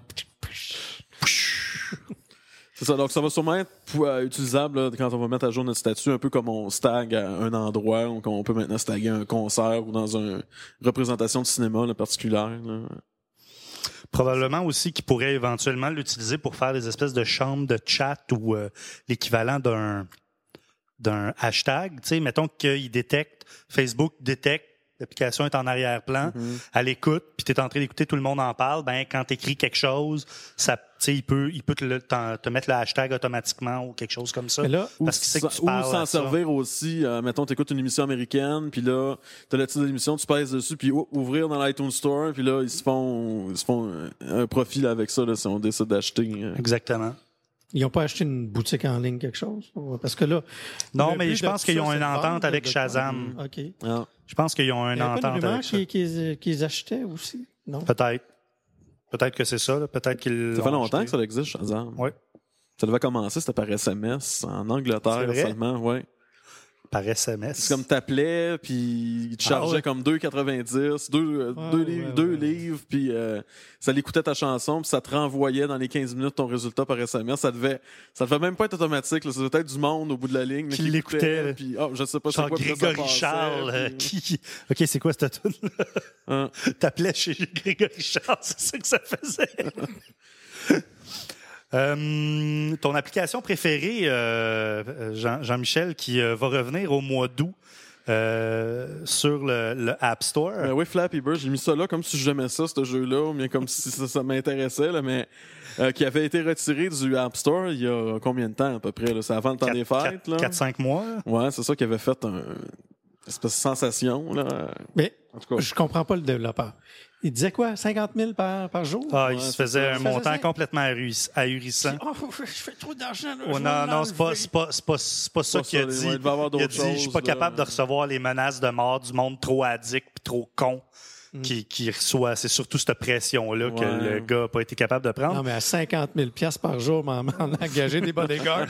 C'est ça. Donc, ça va sûrement être pou- euh, utilisable là, quand on va mettre à jour notre statut, un peu comme on stag à un endroit, ou qu'on peut maintenant staguer un concert ou dans une représentation de cinéma là, particulière. Là. Probablement aussi qu'ils pourraient éventuellement l'utiliser pour faire des espèces de chambres de chat ou euh, l'équivalent d'un d'un hashtag. Tu sais, mettons qu'il détecte, Facebook détecte, l'application est en arrière-plan, Mm-hmm. elle écoute, puis tu es en train d'écouter, tout le monde en parle, ben quand tu écris quelque chose, ça, tu sais, il peut, il peut te, le- t'en- te mettre le hashtag automatiquement ou quelque chose comme ça. Mais là, Ou parce qu'il sait que sa- tu ou parles s'en à ça. servir aussi, euh, mettons, t'écoutes une émission américaine, puis là, t'as le titre de l'émission, tu pèses dessus, puis ou- ouvrir dans l'iTunes Store, puis là, ils se font, ils se font un, un profit là, avec ça, là, si on décide d'acheter. euh. Exactement. ils n'ont pas acheté une boutique en ligne, quelque chose? Parce que là... Non, le mais but je de pense tout qu'ils ça, ont c'est une de entente vendre, avec de- Shazam. OK. Il Ah. Je pense qu'ils ont une n'y a pas entente de rumeur avec ça. qu'ils qu'ils- qu'ils achetaient aussi? Non? Peut-être. Peut-être que c'est ça. là. Peut-être qu'ils Ça fait l'ont longtemps acheté. que ça existe, Shazam. Oui. Ça devait commencer, c'était par S M S, en Angleterre C'est vrai? seulement, ouais. par S M S. C'est comme t'appelais, puis il te chargeait ah ouais. comme deux quatre-vingt-dix, deux, Ouais, deux, ouais, livres, ouais, deux ouais. livres, puis euh, ça l'écoutait ta chanson, puis ça te renvoyait dans les quinze minutes ton résultat par S M S. Ça devait, ça devait même pas être automatique. Là. Ça devait être du monde au bout de la ligne là, Qui qui l'écoutait, là. Puis, oh, je sais pas c'est Genre quoi. puis là, ça Grégory passait, Charles, euh, puis- qui... OK, c'est quoi cette tune là Hein? T'appelais chez Grégory Charles, c'est ça que ça faisait. Euh, ton application préférée, euh, Jean, Jean-Michel, qui euh, va revenir au mois d'août euh, sur le, le App Store. Ben oui, Flappy Bird, j'ai mis ça là comme si j'aimais ça, ce jeu-là, ou bien comme si ça, ça m'intéressait, là, mais euh, qui avait été retiré du App Store il y a combien de temps à peu près? Là? C'est avant le temps des fêtes. là. quatre cinq mois. Ouais, c'est ça qui avait fait un, une espèce de sensation. Là. Mais En tout cas. je comprends pas le développeur. Il disait quoi? cinquante mille par, par jour? Ah, il Ouais, se c'est faisait ça. un Il faisait montant ça. complètement ahurissant. ahurissant. Oh, je fais trop d'argent. Là, Oh, je vais non, non, c'est pas, l'enlever. c'est pas, c'est pas, c'est pas ça Pas qu'il a ça, dit. ouais, il devait avoir Il a d'autres dit, je suis pas choses, là. capable de recevoir les menaces de mort du monde trop addict puis trop con qui, qui reçoit. C'est surtout cette pression-là que Ouais. le gars n'a pas été capable de prendre. Non, mais à cinquante mille piastres par jour, m'en m'en engager des bodyguards.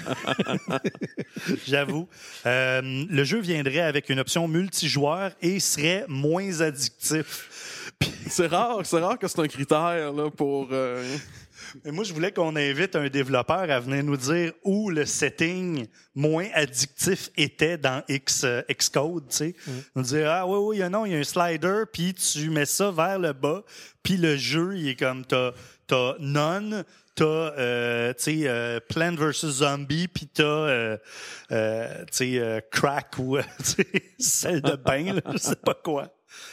J'avoue. Euh, le jeu viendrait avec une option multijoueur et serait moins addictif. C'est rare, c'est rare que c'est un critère là, pour. Euh... Et moi, je voulais qu'on invite un développeur à venir nous dire où le setting moins addictif était dans X, euh, Xcode, tu sais. Nous dire, ah oui, oui, il y a non, il y a un slider, puis tu mets ça vers le bas, puis le jeu, il est comme, t'as, t'as none, t'as, euh, tu sais, euh, Plant versus Zombie, puis t'as, euh, euh, tu sais, euh, crack ou, euh, tu sais, celle de bain, là, je sais pas quoi.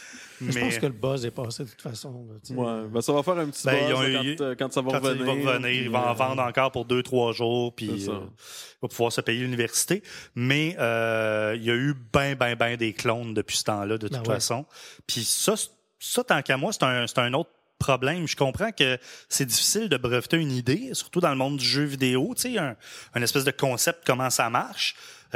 Je pense que le buzz est passé de toute façon. Là, tu sais. Ouais, ben ça va faire un petit Ben, ils buzz ont là, eu- quand, euh, quand ça va Quand revenir. il va revenir, puis, il va en euh, vendre encore pour deux, trois jours, puis C'est ça. euh, il va pouvoir se payer l'université. Mais euh, il y a eu ben, ben, ben des clones depuis ce temps-là, de toute Ben ouais. façon. Puis ça, c- ça, tant qu'à moi, c'est un, c'est un autre problème. Je comprends que c'est difficile de breveter une idée, surtout dans le monde du jeu vidéo, tu sais, un, un espèce de concept, comment ça marche.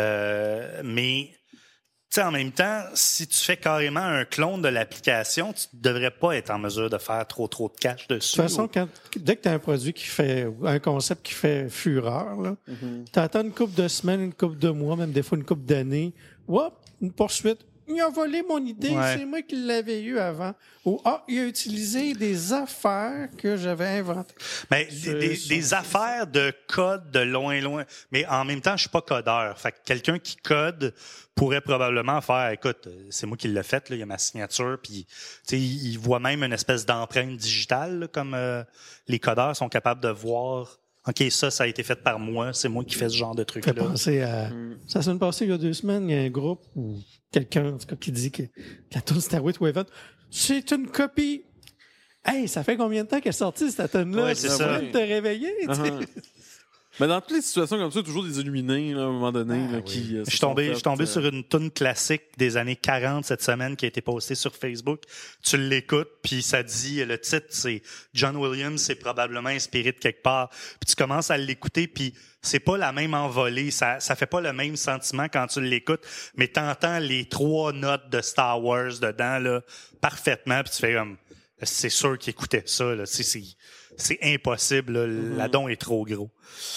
Euh, mais... Tu sais, en même temps, si tu fais carrément un clone de l'application, tu ne devrais pas être en mesure de faire trop trop de cash dessus. De toute façon, quand, dès que tu as un produit qui fait, un concept qui fait fureur, là, tu attends une couple de semaines, une couple de mois, même des fois une couple d'années. Hop, une poursuite. Il a volé mon idée, Ouais. c'est moi qui l'avais eu avant. Ou ah, il a utilisé des affaires que j'avais inventées. Mais C'est des, des- ça. des affaires de code de loin, loin. Mais en même temps, je suis pas codeur. Fait que quelqu'un qui code pourrait probablement faire, écoute, euh, c'est moi qui l'ai fait, là, il y a ma signature, puis tu sais, il il voit même une espèce d'empreinte digitale, là, comme euh, les codeurs sont capables de voir. OK, ça, ça a été fait par moi, c'est moi qui fais ce genre de Fait truc-là. penser à. Ça s'est passé il y a deux semaines, il y a un groupe ou quelqu'un en tout cas, qui dit que la tune Starway to Heaven, c'est une copie. Hey, ça fait combien de temps qu'elle est sortie cette tune-là? Ouais, c'est Tu ça. viens de te réveiller, tu sais. uh-huh. Mais dans toutes les situations comme ça, il y a toujours des illuminés là, à un moment donné là, qui. euh, Je se suis sont tombé, je fait, suis tombé euh, sur une tune classique des années quarante cette semaine qui a été postée sur Facebook. Tu l'écoutes, puis ça dit, le titre, c'est John Williams, c'est probablement inspiré de quelque part. Puis tu commences à l'écouter, puis c'est pas la même envolée, ça, ça fait pas le même sentiment quand tu l'écoutes, mais t'entends les trois notes de Star Wars dedans, là, parfaitement, puis tu fais comme, c'est sûr qu'il écoutait ça, là. C'est, c'est, c'est impossible, là. L'adon est trop gros.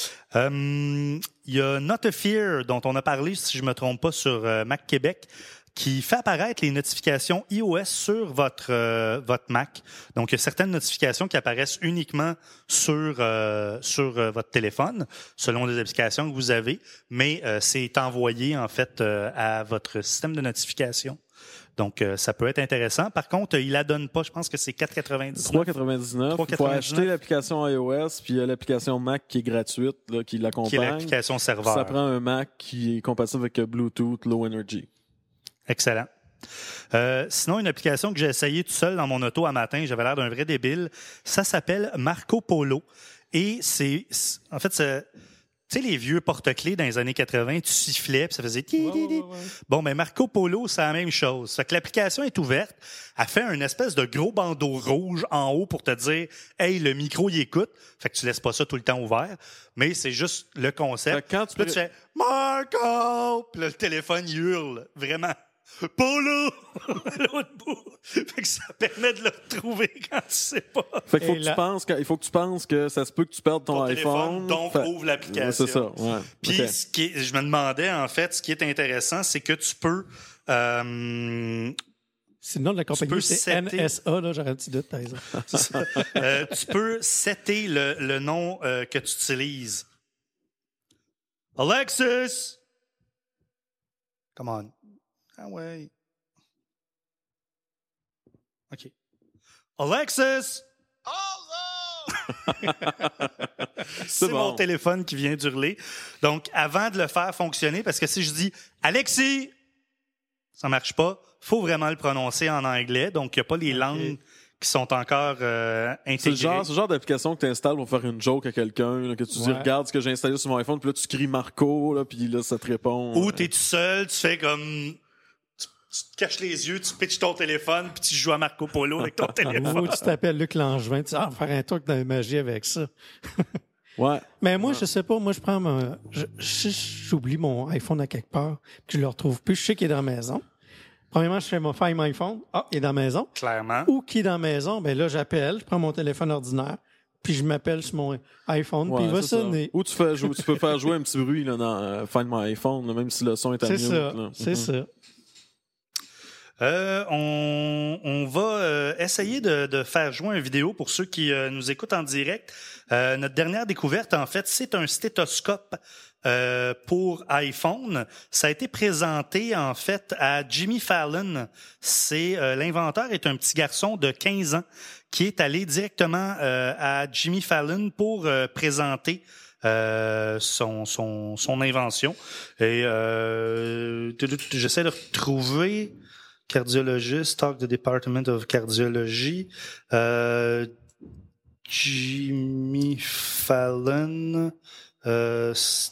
Euh, il y a Not a Fear, dont on a parlé, si je me trompe pas, sur euh, Mac Québec, qui fait apparaître les notifications iOS sur votre euh, votre Mac. Donc, il y a certaines notifications qui apparaissent uniquement sur euh, sur euh, votre téléphone, selon les applications que vous avez, mais euh, c'est envoyé en fait euh, à votre système de notification. Donc, euh, ça peut être intéressant. Par contre, il la donne pas. Je pense que c'est quatre quatre-vingt-dix-neuf. trois quatre-vingt-dix-neuf. trois Il faut quatre-vingt-dix-neuf. acheter l'application iOS, puis il y a l'application Mac qui est gratuite, là, qui l'accompagne. Qui est l'application serveur. Ça prend un Mac qui est compatible avec Bluetooth Low Energy. Excellent. Euh, sinon, une application que j'ai essayée tout seul dans mon auto un matin, j'avais l'air d'un vrai débile, ça s'appelle Marco Polo. Et c'est, c'est- en fait, c'est, tu sais, les vieux porte-clés dans les années quatre-vingts, tu sifflais, puis ça faisait... ti, ti, ti. Bon, mais Marco Polo, c'est la même chose. Fait que l'application est ouverte, elle fait une espèce de gros bandeau rouge en haut pour te dire « Hey, le micro, il écoute ». Fait que tu laisses pas ça tout le temps ouvert, mais c'est juste le concept. Fait que quand tu Puis là, tu fais « Marco », puis là, le téléphone, il hurle, vraiment. Pas là! L'autre bout. Fait que ça permet de le retrouver quand tu sais pas. Fait qu'il faut Et que là- tu penses que, il faut que tu penses que ça se peut que tu perdes ton, Ton iPhone. téléphone, donc Fait- ouvre l'application. Ouais, c'est ça, ouais. Puis, Ok. ce qui est- je me demandais, en fait, ce qui est intéressant, c'est que tu peux... euh, C'est le nom de la compagnie, peux c'est N setter- S A, là, j'aurais un petit doute, par exemple. euh, tu peux setter le, le nom euh, que tu utilises. Alexis! Come on. Ah ouais. OK. Alexis! C'est bon. mon téléphone qui vient d'hurler. Donc, avant de le faire fonctionner, parce que si je dis « Alexis », ça marche pas. Faut vraiment le prononcer en anglais. Donc, il n'y a pas les langues qui sont encore euh, intégrées. C'est le genre, c'est le genre d'application que tu installes pour faire une joke à quelqu'un, là, que tu dis Ouais. regarde ce que j'ai installé sur mon iPhone, puis là tu cries Marco, là, puis là ça te répond. Ou euh, t'es tout seul, tu fais comme... Tu, tu te caches les yeux, tu pitches ton téléphone, puis tu joues à Marco Polo avec ton téléphone. Ou tu t'appelles Luc Langevin, tu dis, ah, faire un truc de magie avec ça. Ouais. Mais moi, je sais pas, moi, je prends mon, je, je- j'oublie mon iPhone à quelque part, puis je le retrouve plus, je sais qu'il est dans la maison. Premièrement, je fais mon Find My Phone, ah, il est dans la maison. Clairement. Ou qui est dans la maison, ben là, j'appelle, je prends mon téléphone ordinaire, puis je m'appelle sur mon iPhone, Ouais, puis il va c'est ça. sonner. Ou tu, fais jouer- tu peux faire jouer un petit bruit là, dans euh, Find My iPhone, là, même si le son est à C'est mute. ça, là. c'est Mhm. ça. Euh, on, on va euh, essayer de, de faire jouer une vidéo pour ceux qui euh, nous écoutent en direct. Euh, notre dernière découverte, en fait, c'est un stéthoscope euh, pour iPhone. Ça a été présenté, en fait, à Jimmy Fallon. C'est euh, l'inventeur est un petit garçon de quinze ans qui est allé directement euh, à Jimmy Fallon pour euh, présenter Euh, son, son, son invention. Et euh, j'essaie de retrouver cardiologiste, talk the Department of Cardiology, euh, Jimmy Fallon, euh,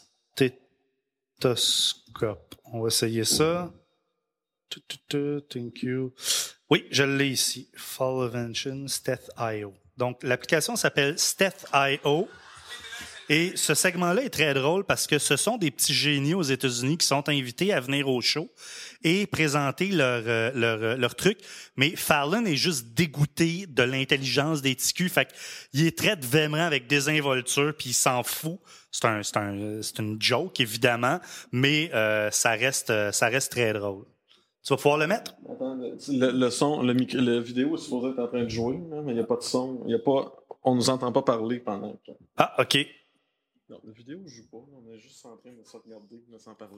stéthoscope. On va essayer ça. Tu, tu, tu, Thank you. Oui, je l'ai ici. Fall Invention, Steth point I O. Donc, l'application s'appelle Steth point I O. Et ce segment-là est très drôle parce que ce sont des petits génies aux États-Unis qui sont invités à venir au show et présenter leur, euh, leur, euh, leur truc. Mais Fallon est juste dégoûté de l'intelligence des T Q. Fait qu'il est traite vraiment avec désinvolture puis il s'en fout. C'est un, c'est un, c'est une joke, évidemment, mais euh, ça reste, euh, ça reste très drôle. Tu vas pouvoir le mettre? Attends, le, le son, le micro, la vidéo est supposée être en train de jouer, là, mais il n'y a pas de son. Il y a pas, on nous entend pas parler pendant. que- Ah, OK. Non, la vidéo ne joue pas. On est juste en train de se regarder, de sans parler.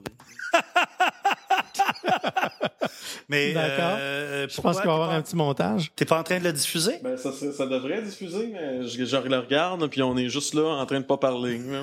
Mais, D'accord. euh, Je pourquoi pense qu'il va y t'es avoir pas- un petit montage. T'es pas en train de le diffuser? Ben, ça, serait- ça devrait diffuser, mais je, je le regarde, puis on est juste là en train de pas parler. là.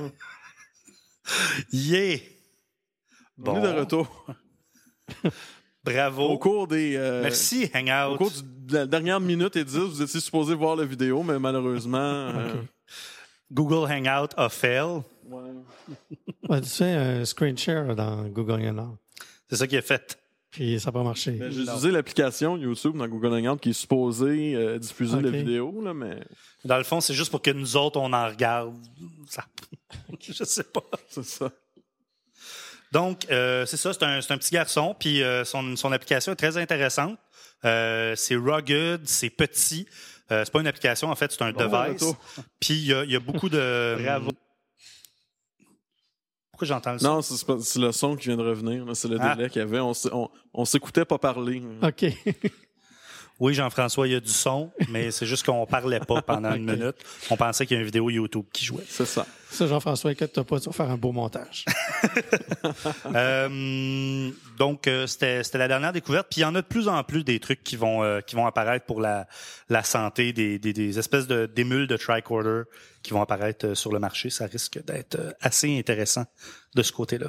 Yeah! On Bon. est de retour. Bravo. Au cours des. euh, Merci, Hangout. Au cours du- de la dernière minute et dix, vous étiez supposé voir la vidéo, mais malheureusement. euh, Google Hangout a fail. ouais. Ouais, tu fais un screen share dans Google Hangout, C'est ça qui est fait. puis ça n'a pas marché. Ben, j'ai utilisé l'application YouTube dans Google Hangout qui est supposée euh, diffuser Ok. la vidéo, là, mais Dans le fond, c'est juste pour que nous autres, on en regarde. Ça... Je sais pas. c'est ça. Donc, euh, c'est ça, c'est un, c'est un petit garçon, puis euh, son, son application est très intéressante. Euh, c'est rugged, c'est petit. Euh, c'est pas une application, en fait, c'est un Bon device. retour. Puis il y a, il y a beaucoup de... Bravo. Pourquoi j'entends le son? Non, c'est, c'est pas- c'est le son qui vient de revenir. là, C'est le Ah. délai qu'il y avait. On, s- on, on s'écoutait pas parler. OK. Oui, Jean-François, il y a du son, mais c'est juste qu'on parlait pas pendant une Ok. minute. On pensait qu'il y a une vidéo YouTube qui jouait. C'est ça. Ça, Jean-François, inquiète-toi pas, tu vas faire un beau montage. Euh, donc, euh, c'était, c'était la dernière découverte. Puis il y en a de plus en plus des trucs qui vont, euh, qui vont apparaître pour la, la santé, des, des, des espèces de, d'émules de tricorder qui vont apparaître euh, sur le marché. Ça risque d'être euh, assez intéressant de ce côté-là.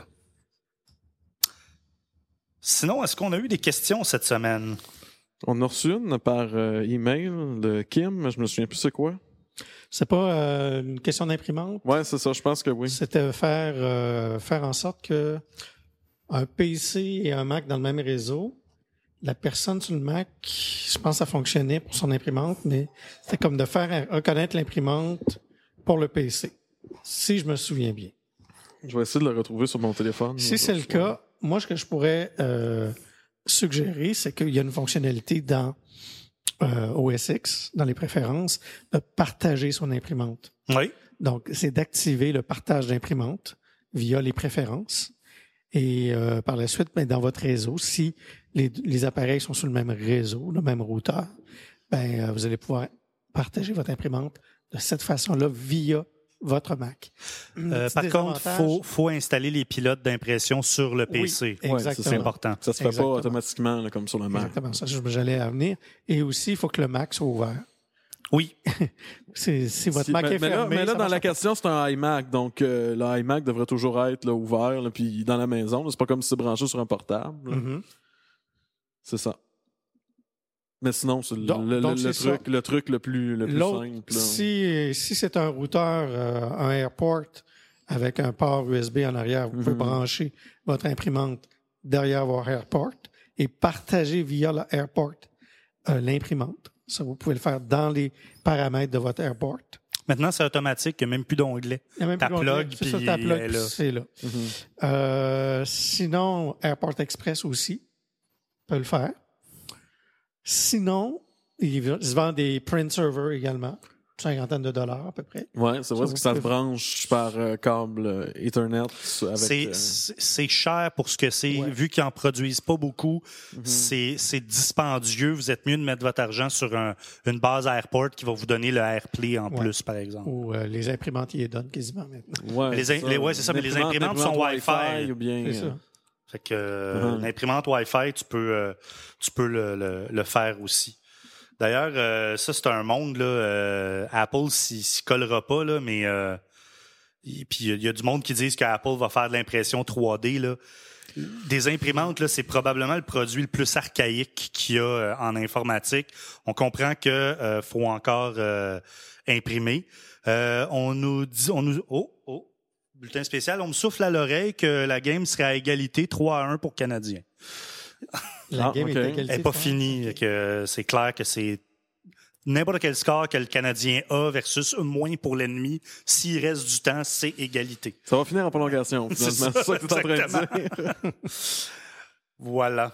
Sinon, est-ce qu'on a eu des questions cette semaine? On a reçu une par euh, email de Kim, mais je me souviens plus c'est quoi. C'est pas euh, une question d'imprimante. Ouais, c'est ça, je pense que oui. C'était faire, euh, faire en sorte que un P C et un Mac dans le même réseau, la personne sur le Mac, je pense que ça fonctionnait pour son imprimante, mais c'était comme de faire reconnaître l'imprimante pour le P C, si je me souviens bien. Je vais essayer de le retrouver sur mon téléphone. Si c'est le cas, moi, ce que je pourrais euh, suggérer, c'est qu'il y a une fonctionnalité dans euh, O S X, dans les préférences, de partager son imprimante. Oui. Donc, c'est d'activer le partage d'imprimante via les préférences. Et euh, par la suite, ben, dans votre réseau, si les, les appareils sont sur le même réseau, le même routeur, ben, euh, vous allez pouvoir partager votre imprimante de cette façon-là via votre Mac. Euh, par contre, il faut, faut installer les pilotes d'impression sur le P C. Oui, exactement. C'est important. Ça se fait Exactement. pas automatiquement là, comme sur le Mac. Exactement, ça, j'allais à venir. Et aussi, il faut que le Mac soit ouvert. Oui. c'est, si votre Si- Mac mais, est mais là, fermé... mais là, ça dans marche la pas. question, c'est un iMac. Donc, euh, le iMac devrait toujours être là, ouvert, là, puis dans la maison. là. C'est pas comme si c'est branché sur un portable. là. Mhm. C'est ça. Mais sinon, c'est le, Donc- le- donc le c'est truc, ça. le truc le plus, le plus L'autre, simple. là. si, si c'est un routeur, euh, un AirPort avec un port U S B en arrière, vous pouvez Mhm. brancher votre imprimante derrière votre AirPort et partager via le AirPort euh, l'imprimante. Ça, vous pouvez le faire dans les paramètres de votre AirPort. Maintenant, c'est automatique. Il n'y a même plus d'onglet. Il y a même Ta plus d'onglet. plug, C'est ça, puis ta elle plug, est puis là. c'est là. Mhm. Euh, sinon, AirPort Express aussi peut le faire. Sinon, il v- il se vend des print servers également, cinquantaine de dollars à peu près. Ouais, c'est vrai Ça, que vous ça se pouvez- branche par euh, câble euh, Ethernet avec. C'est euh, c'est- c'est cher pour ce que c'est. Ouais. Vu qu'ils en produisent pas beaucoup, Mhm. c'est c'est dispendieux. Vous êtes mieux de mettre votre argent sur un- une base AirPort qui va vous donner le AirPlay en Ouais. plus, par exemple. Ou euh, les imprimantes y les donnent quasiment maintenant. Ouais, Mais les c'est in- les- ouais, c'est ça, mais les L'imprimante- imprimantes sont l'imprimante Wi-Fi. ou bien. C'est euh, ça. Fait que euh, Mhm. l'imprimante Wi-Fi, tu peux, euh, tu peux le, le- le faire aussi. D'ailleurs, euh, ça, c'est un monde, là. euh, Apple s'y s'y collera pas, là, mais euh, et puis il y a du monde qui disent qu'Apple va faire de l'impression trois D, là. Des imprimantes, là, c'est probablement le produit le plus archaïque qu'il y a euh, en informatique. On comprend que euh, faut encore euh, imprimer. Euh, on nous dit, on nous, oh, oh, bulletin spécial, on me souffle à l'oreille que la game serait à égalité trois à un pour Canadiens. La Ah, game ok. est à Elle égalité, n'est pas je pense. finie, que c'est clair que c'est n'importe quel score que le Canadien a versus un moins pour l'ennemi. S'il reste du temps, c'est égalité. Ça va finir en prolongation, C'est finalement. ça, C'est ça que tu es en train de dire. Voilà.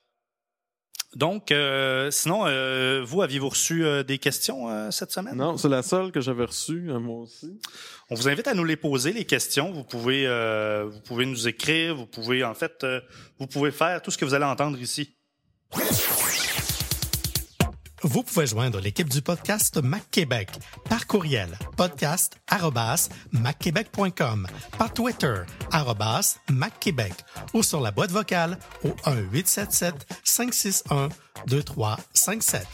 Donc, euh, sinon, euh, vous, aviez-vous reçu euh, des questions euh, cette semaine? Non, c'est la seule que j'avais reçue, euh, moi aussi. On vous invite à nous les poser, les questions. Vous pouvez, euh, vous pouvez nous écrire. Vous pouvez, en fait, euh, vous pouvez faire tout ce que vous allez entendre ici. Vous pouvez joindre l'équipe du podcast Mac Québec par courriel podcast arobase mac québec point com, par Twitter arobase Mac Québec ou sur la boîte vocale au un huit sept sept cinq six un deux trois cinq sept.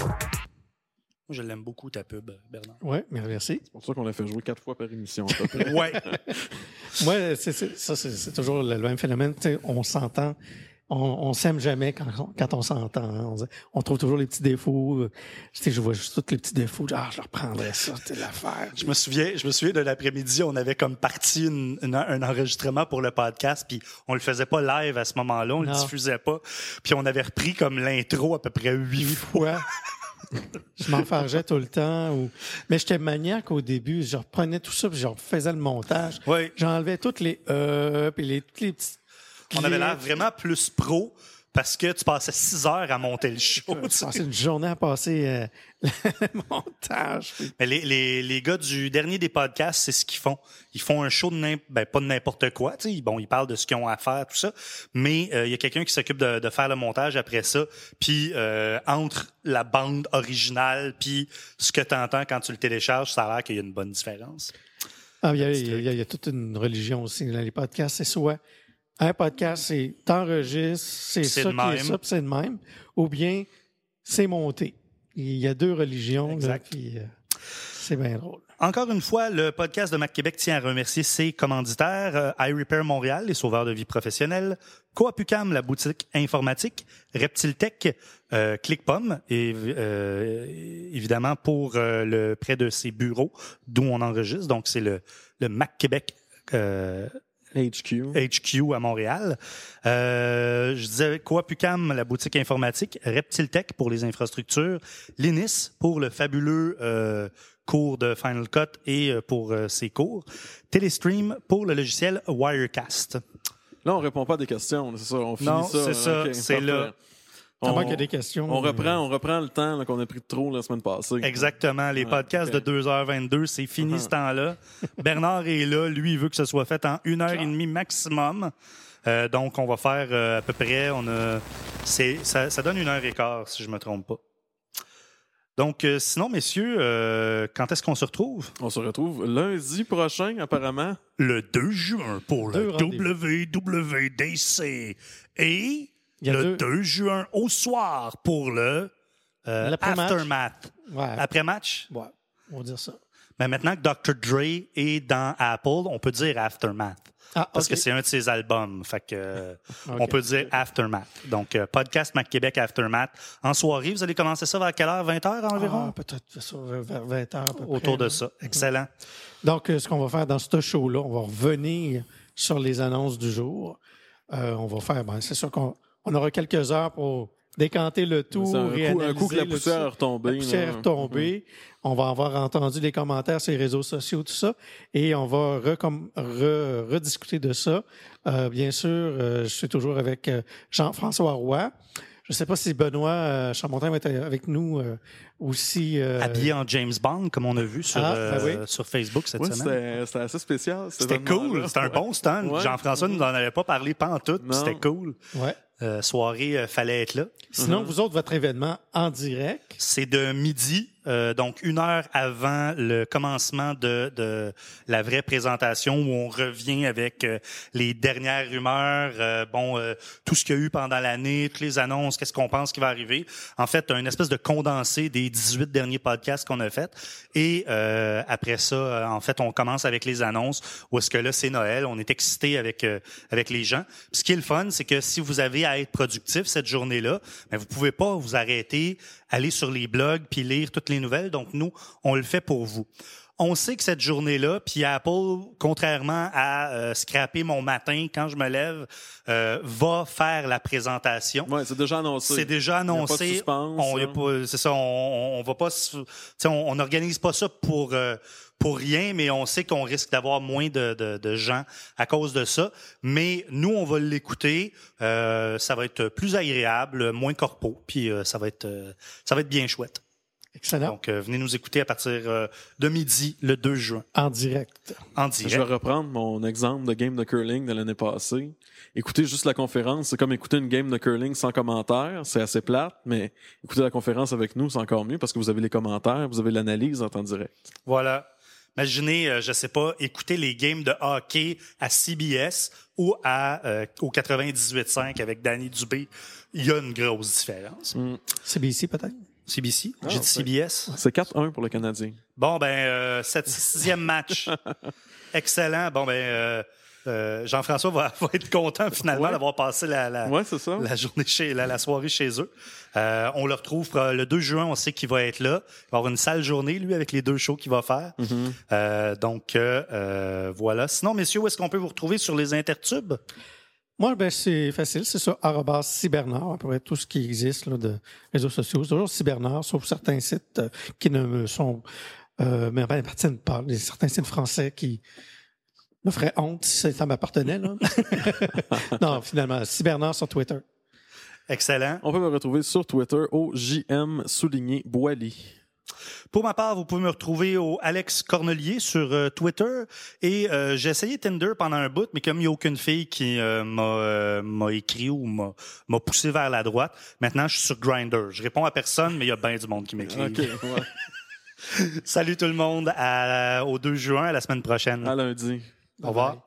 Moi, je l'aime beaucoup, ta pub, Bernard. Oui, merci. C'est pour ça qu'on l'a fait jouer quatre fois par émission, à peu près. Ouais. Moi, c'est, c'est- ça, c'est, c'est toujours le, le même phénomène. Tu sais, on s'entend. On, on s'aime jamais quand, on- quand on s'entend. hein. On, dit- on trouve toujours les petits défauts. Euh, Tu sais, je vois juste tous les petits défauts. Ah, je reprendrais ça, c'est l'affaire. Je me souviens, je me souviens de l'après-midi, on avait comme parti une- une- un enregistrement pour le podcast, puis on le faisait pas live à ce moment-là, on le Non. diffusait pas, puis on avait repris comme l'intro à peu près huit fois. Ouais. Je m'enfargeais tout le temps. Ou... Mais j'étais maniaque au début. Je reprenais tout ça, puis je refaisais le montage. Oui. J'enlevais toutes les euh, puis les, toutes les petits. On avait l'air clips. vraiment plus pro parce que tu passais six heures à monter le show. tu Je sais. passais une journée à passer euh, le montage. puis- Mais les, les, les gars du dernier des podcasts, c'est ce qu'ils font. Ils font un show de n'im- ben, pas de n'importe quoi. Tu sais. Bon, ils parlent de ce qu'ils ont à faire, tout ça. Mais euh, il y a quelqu'un qui s'occupe de, de faire le montage après ça. Puis euh, entre la bande originale puis ce que tu entends quand tu le télécharges, ça a l'air qu'il y a une bonne différence. Ah, il, y a, il, y a, il y a toute une religion aussi. Là. Les podcasts, c'est soit un podcast, c'est t'enregistres, c'est C'est ça de qui est même. ça, puis c'est de même. Ou bien c'est monté. Il y a deux religions. Exact. Là, puis, euh, c'est bien drôle. Encore une fois, le podcast de Mac Québec tient à remercier ses commanditaires, euh, iRepair Montréal, les sauveurs de vie professionnels, Coop U Q A M, la boutique informatique, Reptile Tech, euh, ClickPom, et euh, évidemment pour euh, le près de ses bureaux d'où on enregistre. Donc, c'est le, le Mac Québec euh, H Q. H Q à Montréal. Euh, je disais Coop U Q A M, la boutique informatique, Reptile Tech pour les infrastructures, Linis pour le fabuleux euh, cours de Final Cut et euh, pour euh, ses cours, Telestream pour le logiciel Wirecast. Là, on répond pas à des questions, c'est ça. On finit Non, ça. c'est ça, Okay, c'est parfait. là. À On, moins qu'il y ait des questions. on reprend, on reprend le temps là, qu'on a pris de trop la semaine passée. Exactement. Les Ouais, podcasts ok. de deux heures vingt-deux, c'est fini Uh-huh. ce temps-là. Bernard est là. Lui, il veut que ce soit fait en une heure et demie maximum. Euh, donc, on va faire euh, à peu près... On a, c'est, ça, ça donne une heure et quart, si je me trompe pas. Donc, euh, sinon, messieurs, euh, quand est-ce qu'on se retrouve? On se retrouve lundi prochain, apparemment. Le deux juin pour Deux le rendez-vous. W W D C. Et Il y a le deux- deux juin au soir pour le euh, L'après-match. Aftermath. Ouais. Après-match? Ouais, on va dire ça. Mais maintenant que docteur Dre est dans Apple, on peut dire Aftermath. Ah, Parce ok. que c'est un de ses albums. Fait que, euh, Ok. on peut dire Aftermath. Donc, euh, podcast Mac Québec Aftermath. En soirée, vous allez commencer ça vers quelle heure? vingt heures environ? Ah, peut-être ça, vers vingt heures. à peu Autour près, de là. ça. Excellent. Donc, euh, ce qu'on va faire dans ce show-là, on va revenir sur les annonces du jour. Euh, on va faire, ben, c'est sûr qu'on on aura quelques heures pour décanter le tout, C'est un coup, un réanalyser coup que la le poussière tout. est retombée. La poussière là. est retombée. On va avoir entendu les commentaires sur les réseaux sociaux, tout ça. Et on va recom- re- rediscuter de ça. Euh, bien sûr, euh, je suis toujours avec euh, Jean-François Roy. Je ne sais pas si Benoît euh, Chamontin va être avec nous euh, aussi. euh, Habillé en James Bond, comme on a vu sur, Ah, euh, ben oui. sur Facebook cette Ouais, semaine. c'était c'était assez spécial. cet C'était événement-là. cool. C'était un Ouais. bon stand. Ouais. Jean-François nous en avait pas parlé pantoute. puis Non. C'était cool. ouais. Euh, soirée, euh, fallait être là. Sinon, vous autres, votre événement en direct. C'est de midi, euh, donc une heure avant le commencement de, de la vraie présentation où on revient avec euh, les dernières rumeurs, euh, bon, euh, tout ce qu'il y a eu pendant l'année, toutes les annonces, qu'est-ce qu'on pense qui va arriver. En fait, une espèce de condensé des dix-huit derniers podcasts qu'on a fait. Et euh, après ça, euh, en fait, on commence avec les annonces où est-ce que là, c'est Noël. On est excités avec euh, avec les gens. Puis ce qui est le fun, c'est que si vous avez à être productif cette journée-là, mais vous pouvez pas vous arrêter, aller sur les blogs puis lire toutes les nouvelles. Donc nous, on le fait pour vous. On sait que cette journée-là, puis Apple, contrairement à euh, scraper mon matin quand je me lève, euh, va faire la présentation. Ouais, c'est déjà annoncé. C'est déjà Il y a pas de annoncé. suspense, on, y a hein. pas, c'est ça. On, on, on va pas. se- tu sais, on on n'organise pas ça pour euh, pour rien, mais on sait qu'on risque d'avoir moins de, de, de gens à cause de ça. Mais nous, on va l'écouter. Euh, ça va être plus agréable, moins corpo, puis euh, ça va être euh, ça va être bien chouette. Excellent. Donc, euh, venez nous écouter à partir euh, de midi, le deux juin, En direct. en Je vais direct. reprendre mon exemple de game de curling de l'année passée. Écouter juste la conférence, c'est comme écouter une game de curling sans commentaires. C'est assez plate, mais écouter la conférence avec nous, c'est encore mieux parce que vous avez les commentaires, vous avez l'analyse en temps direct. Voilà. Imaginez, euh, je sais pas, écouter les games de hockey à C B S ou à euh, au quatre-vingt-dix-huit cinq avec Danny Dubé. Il y a une grosse différence. C B C, peut-être? C B C? Ah, J'ai dit c'est- C B S? C'est quatre un pour le Canadien. Bon, ben, euh, cette sixième match. Excellent. Bon, ben, euh, euh, Jean-François va, va être content finalement Ouais. d'avoir passé la, la, Ouais, c'est ça. la journée chez, la, la soirée chez eux. Euh, on le retrouve euh, le deux juin, on sait qu'il va être là. Il va avoir une sale journée, lui, avec les deux shows qu'il va faire. Mm-hmm. Euh, donc, euh, euh, voilà. Sinon, messieurs, où est-ce qu'on peut vous retrouver sur les intertubes? Moi, ben, c'est facile. C'est ça, arobase Cybernard, à peu près tout ce qui existe là, de réseaux sociaux. C'est toujours Cybernard, sauf certains sites euh, qui ne me sont... Euh, mais ben, appartiennent pas. Il y a certains sites français qui me feraient honte si ça m'appartenait. Là. Non, finalement, Cybernard sur Twitter. Excellent. On peut me retrouver sur Twitter au J M souligné Boily. Pour ma part, vous pouvez me retrouver au Alex Cornelier sur euh, Twitter. Et euh, j'ai essayé Tinder pendant un bout, mais comme il n'y a aucune fille qui euh, m'a, euh, m'a écrit ou m'a, m'a poussé vers la droite, maintenant, je suis sur Grindr. Je réponds à personne, mais il y a bien du monde qui m'écrit. OK, ouais. Salut tout le monde. À, au deux juin, à la semaine prochaine. À lundi. Au revoir. Bye.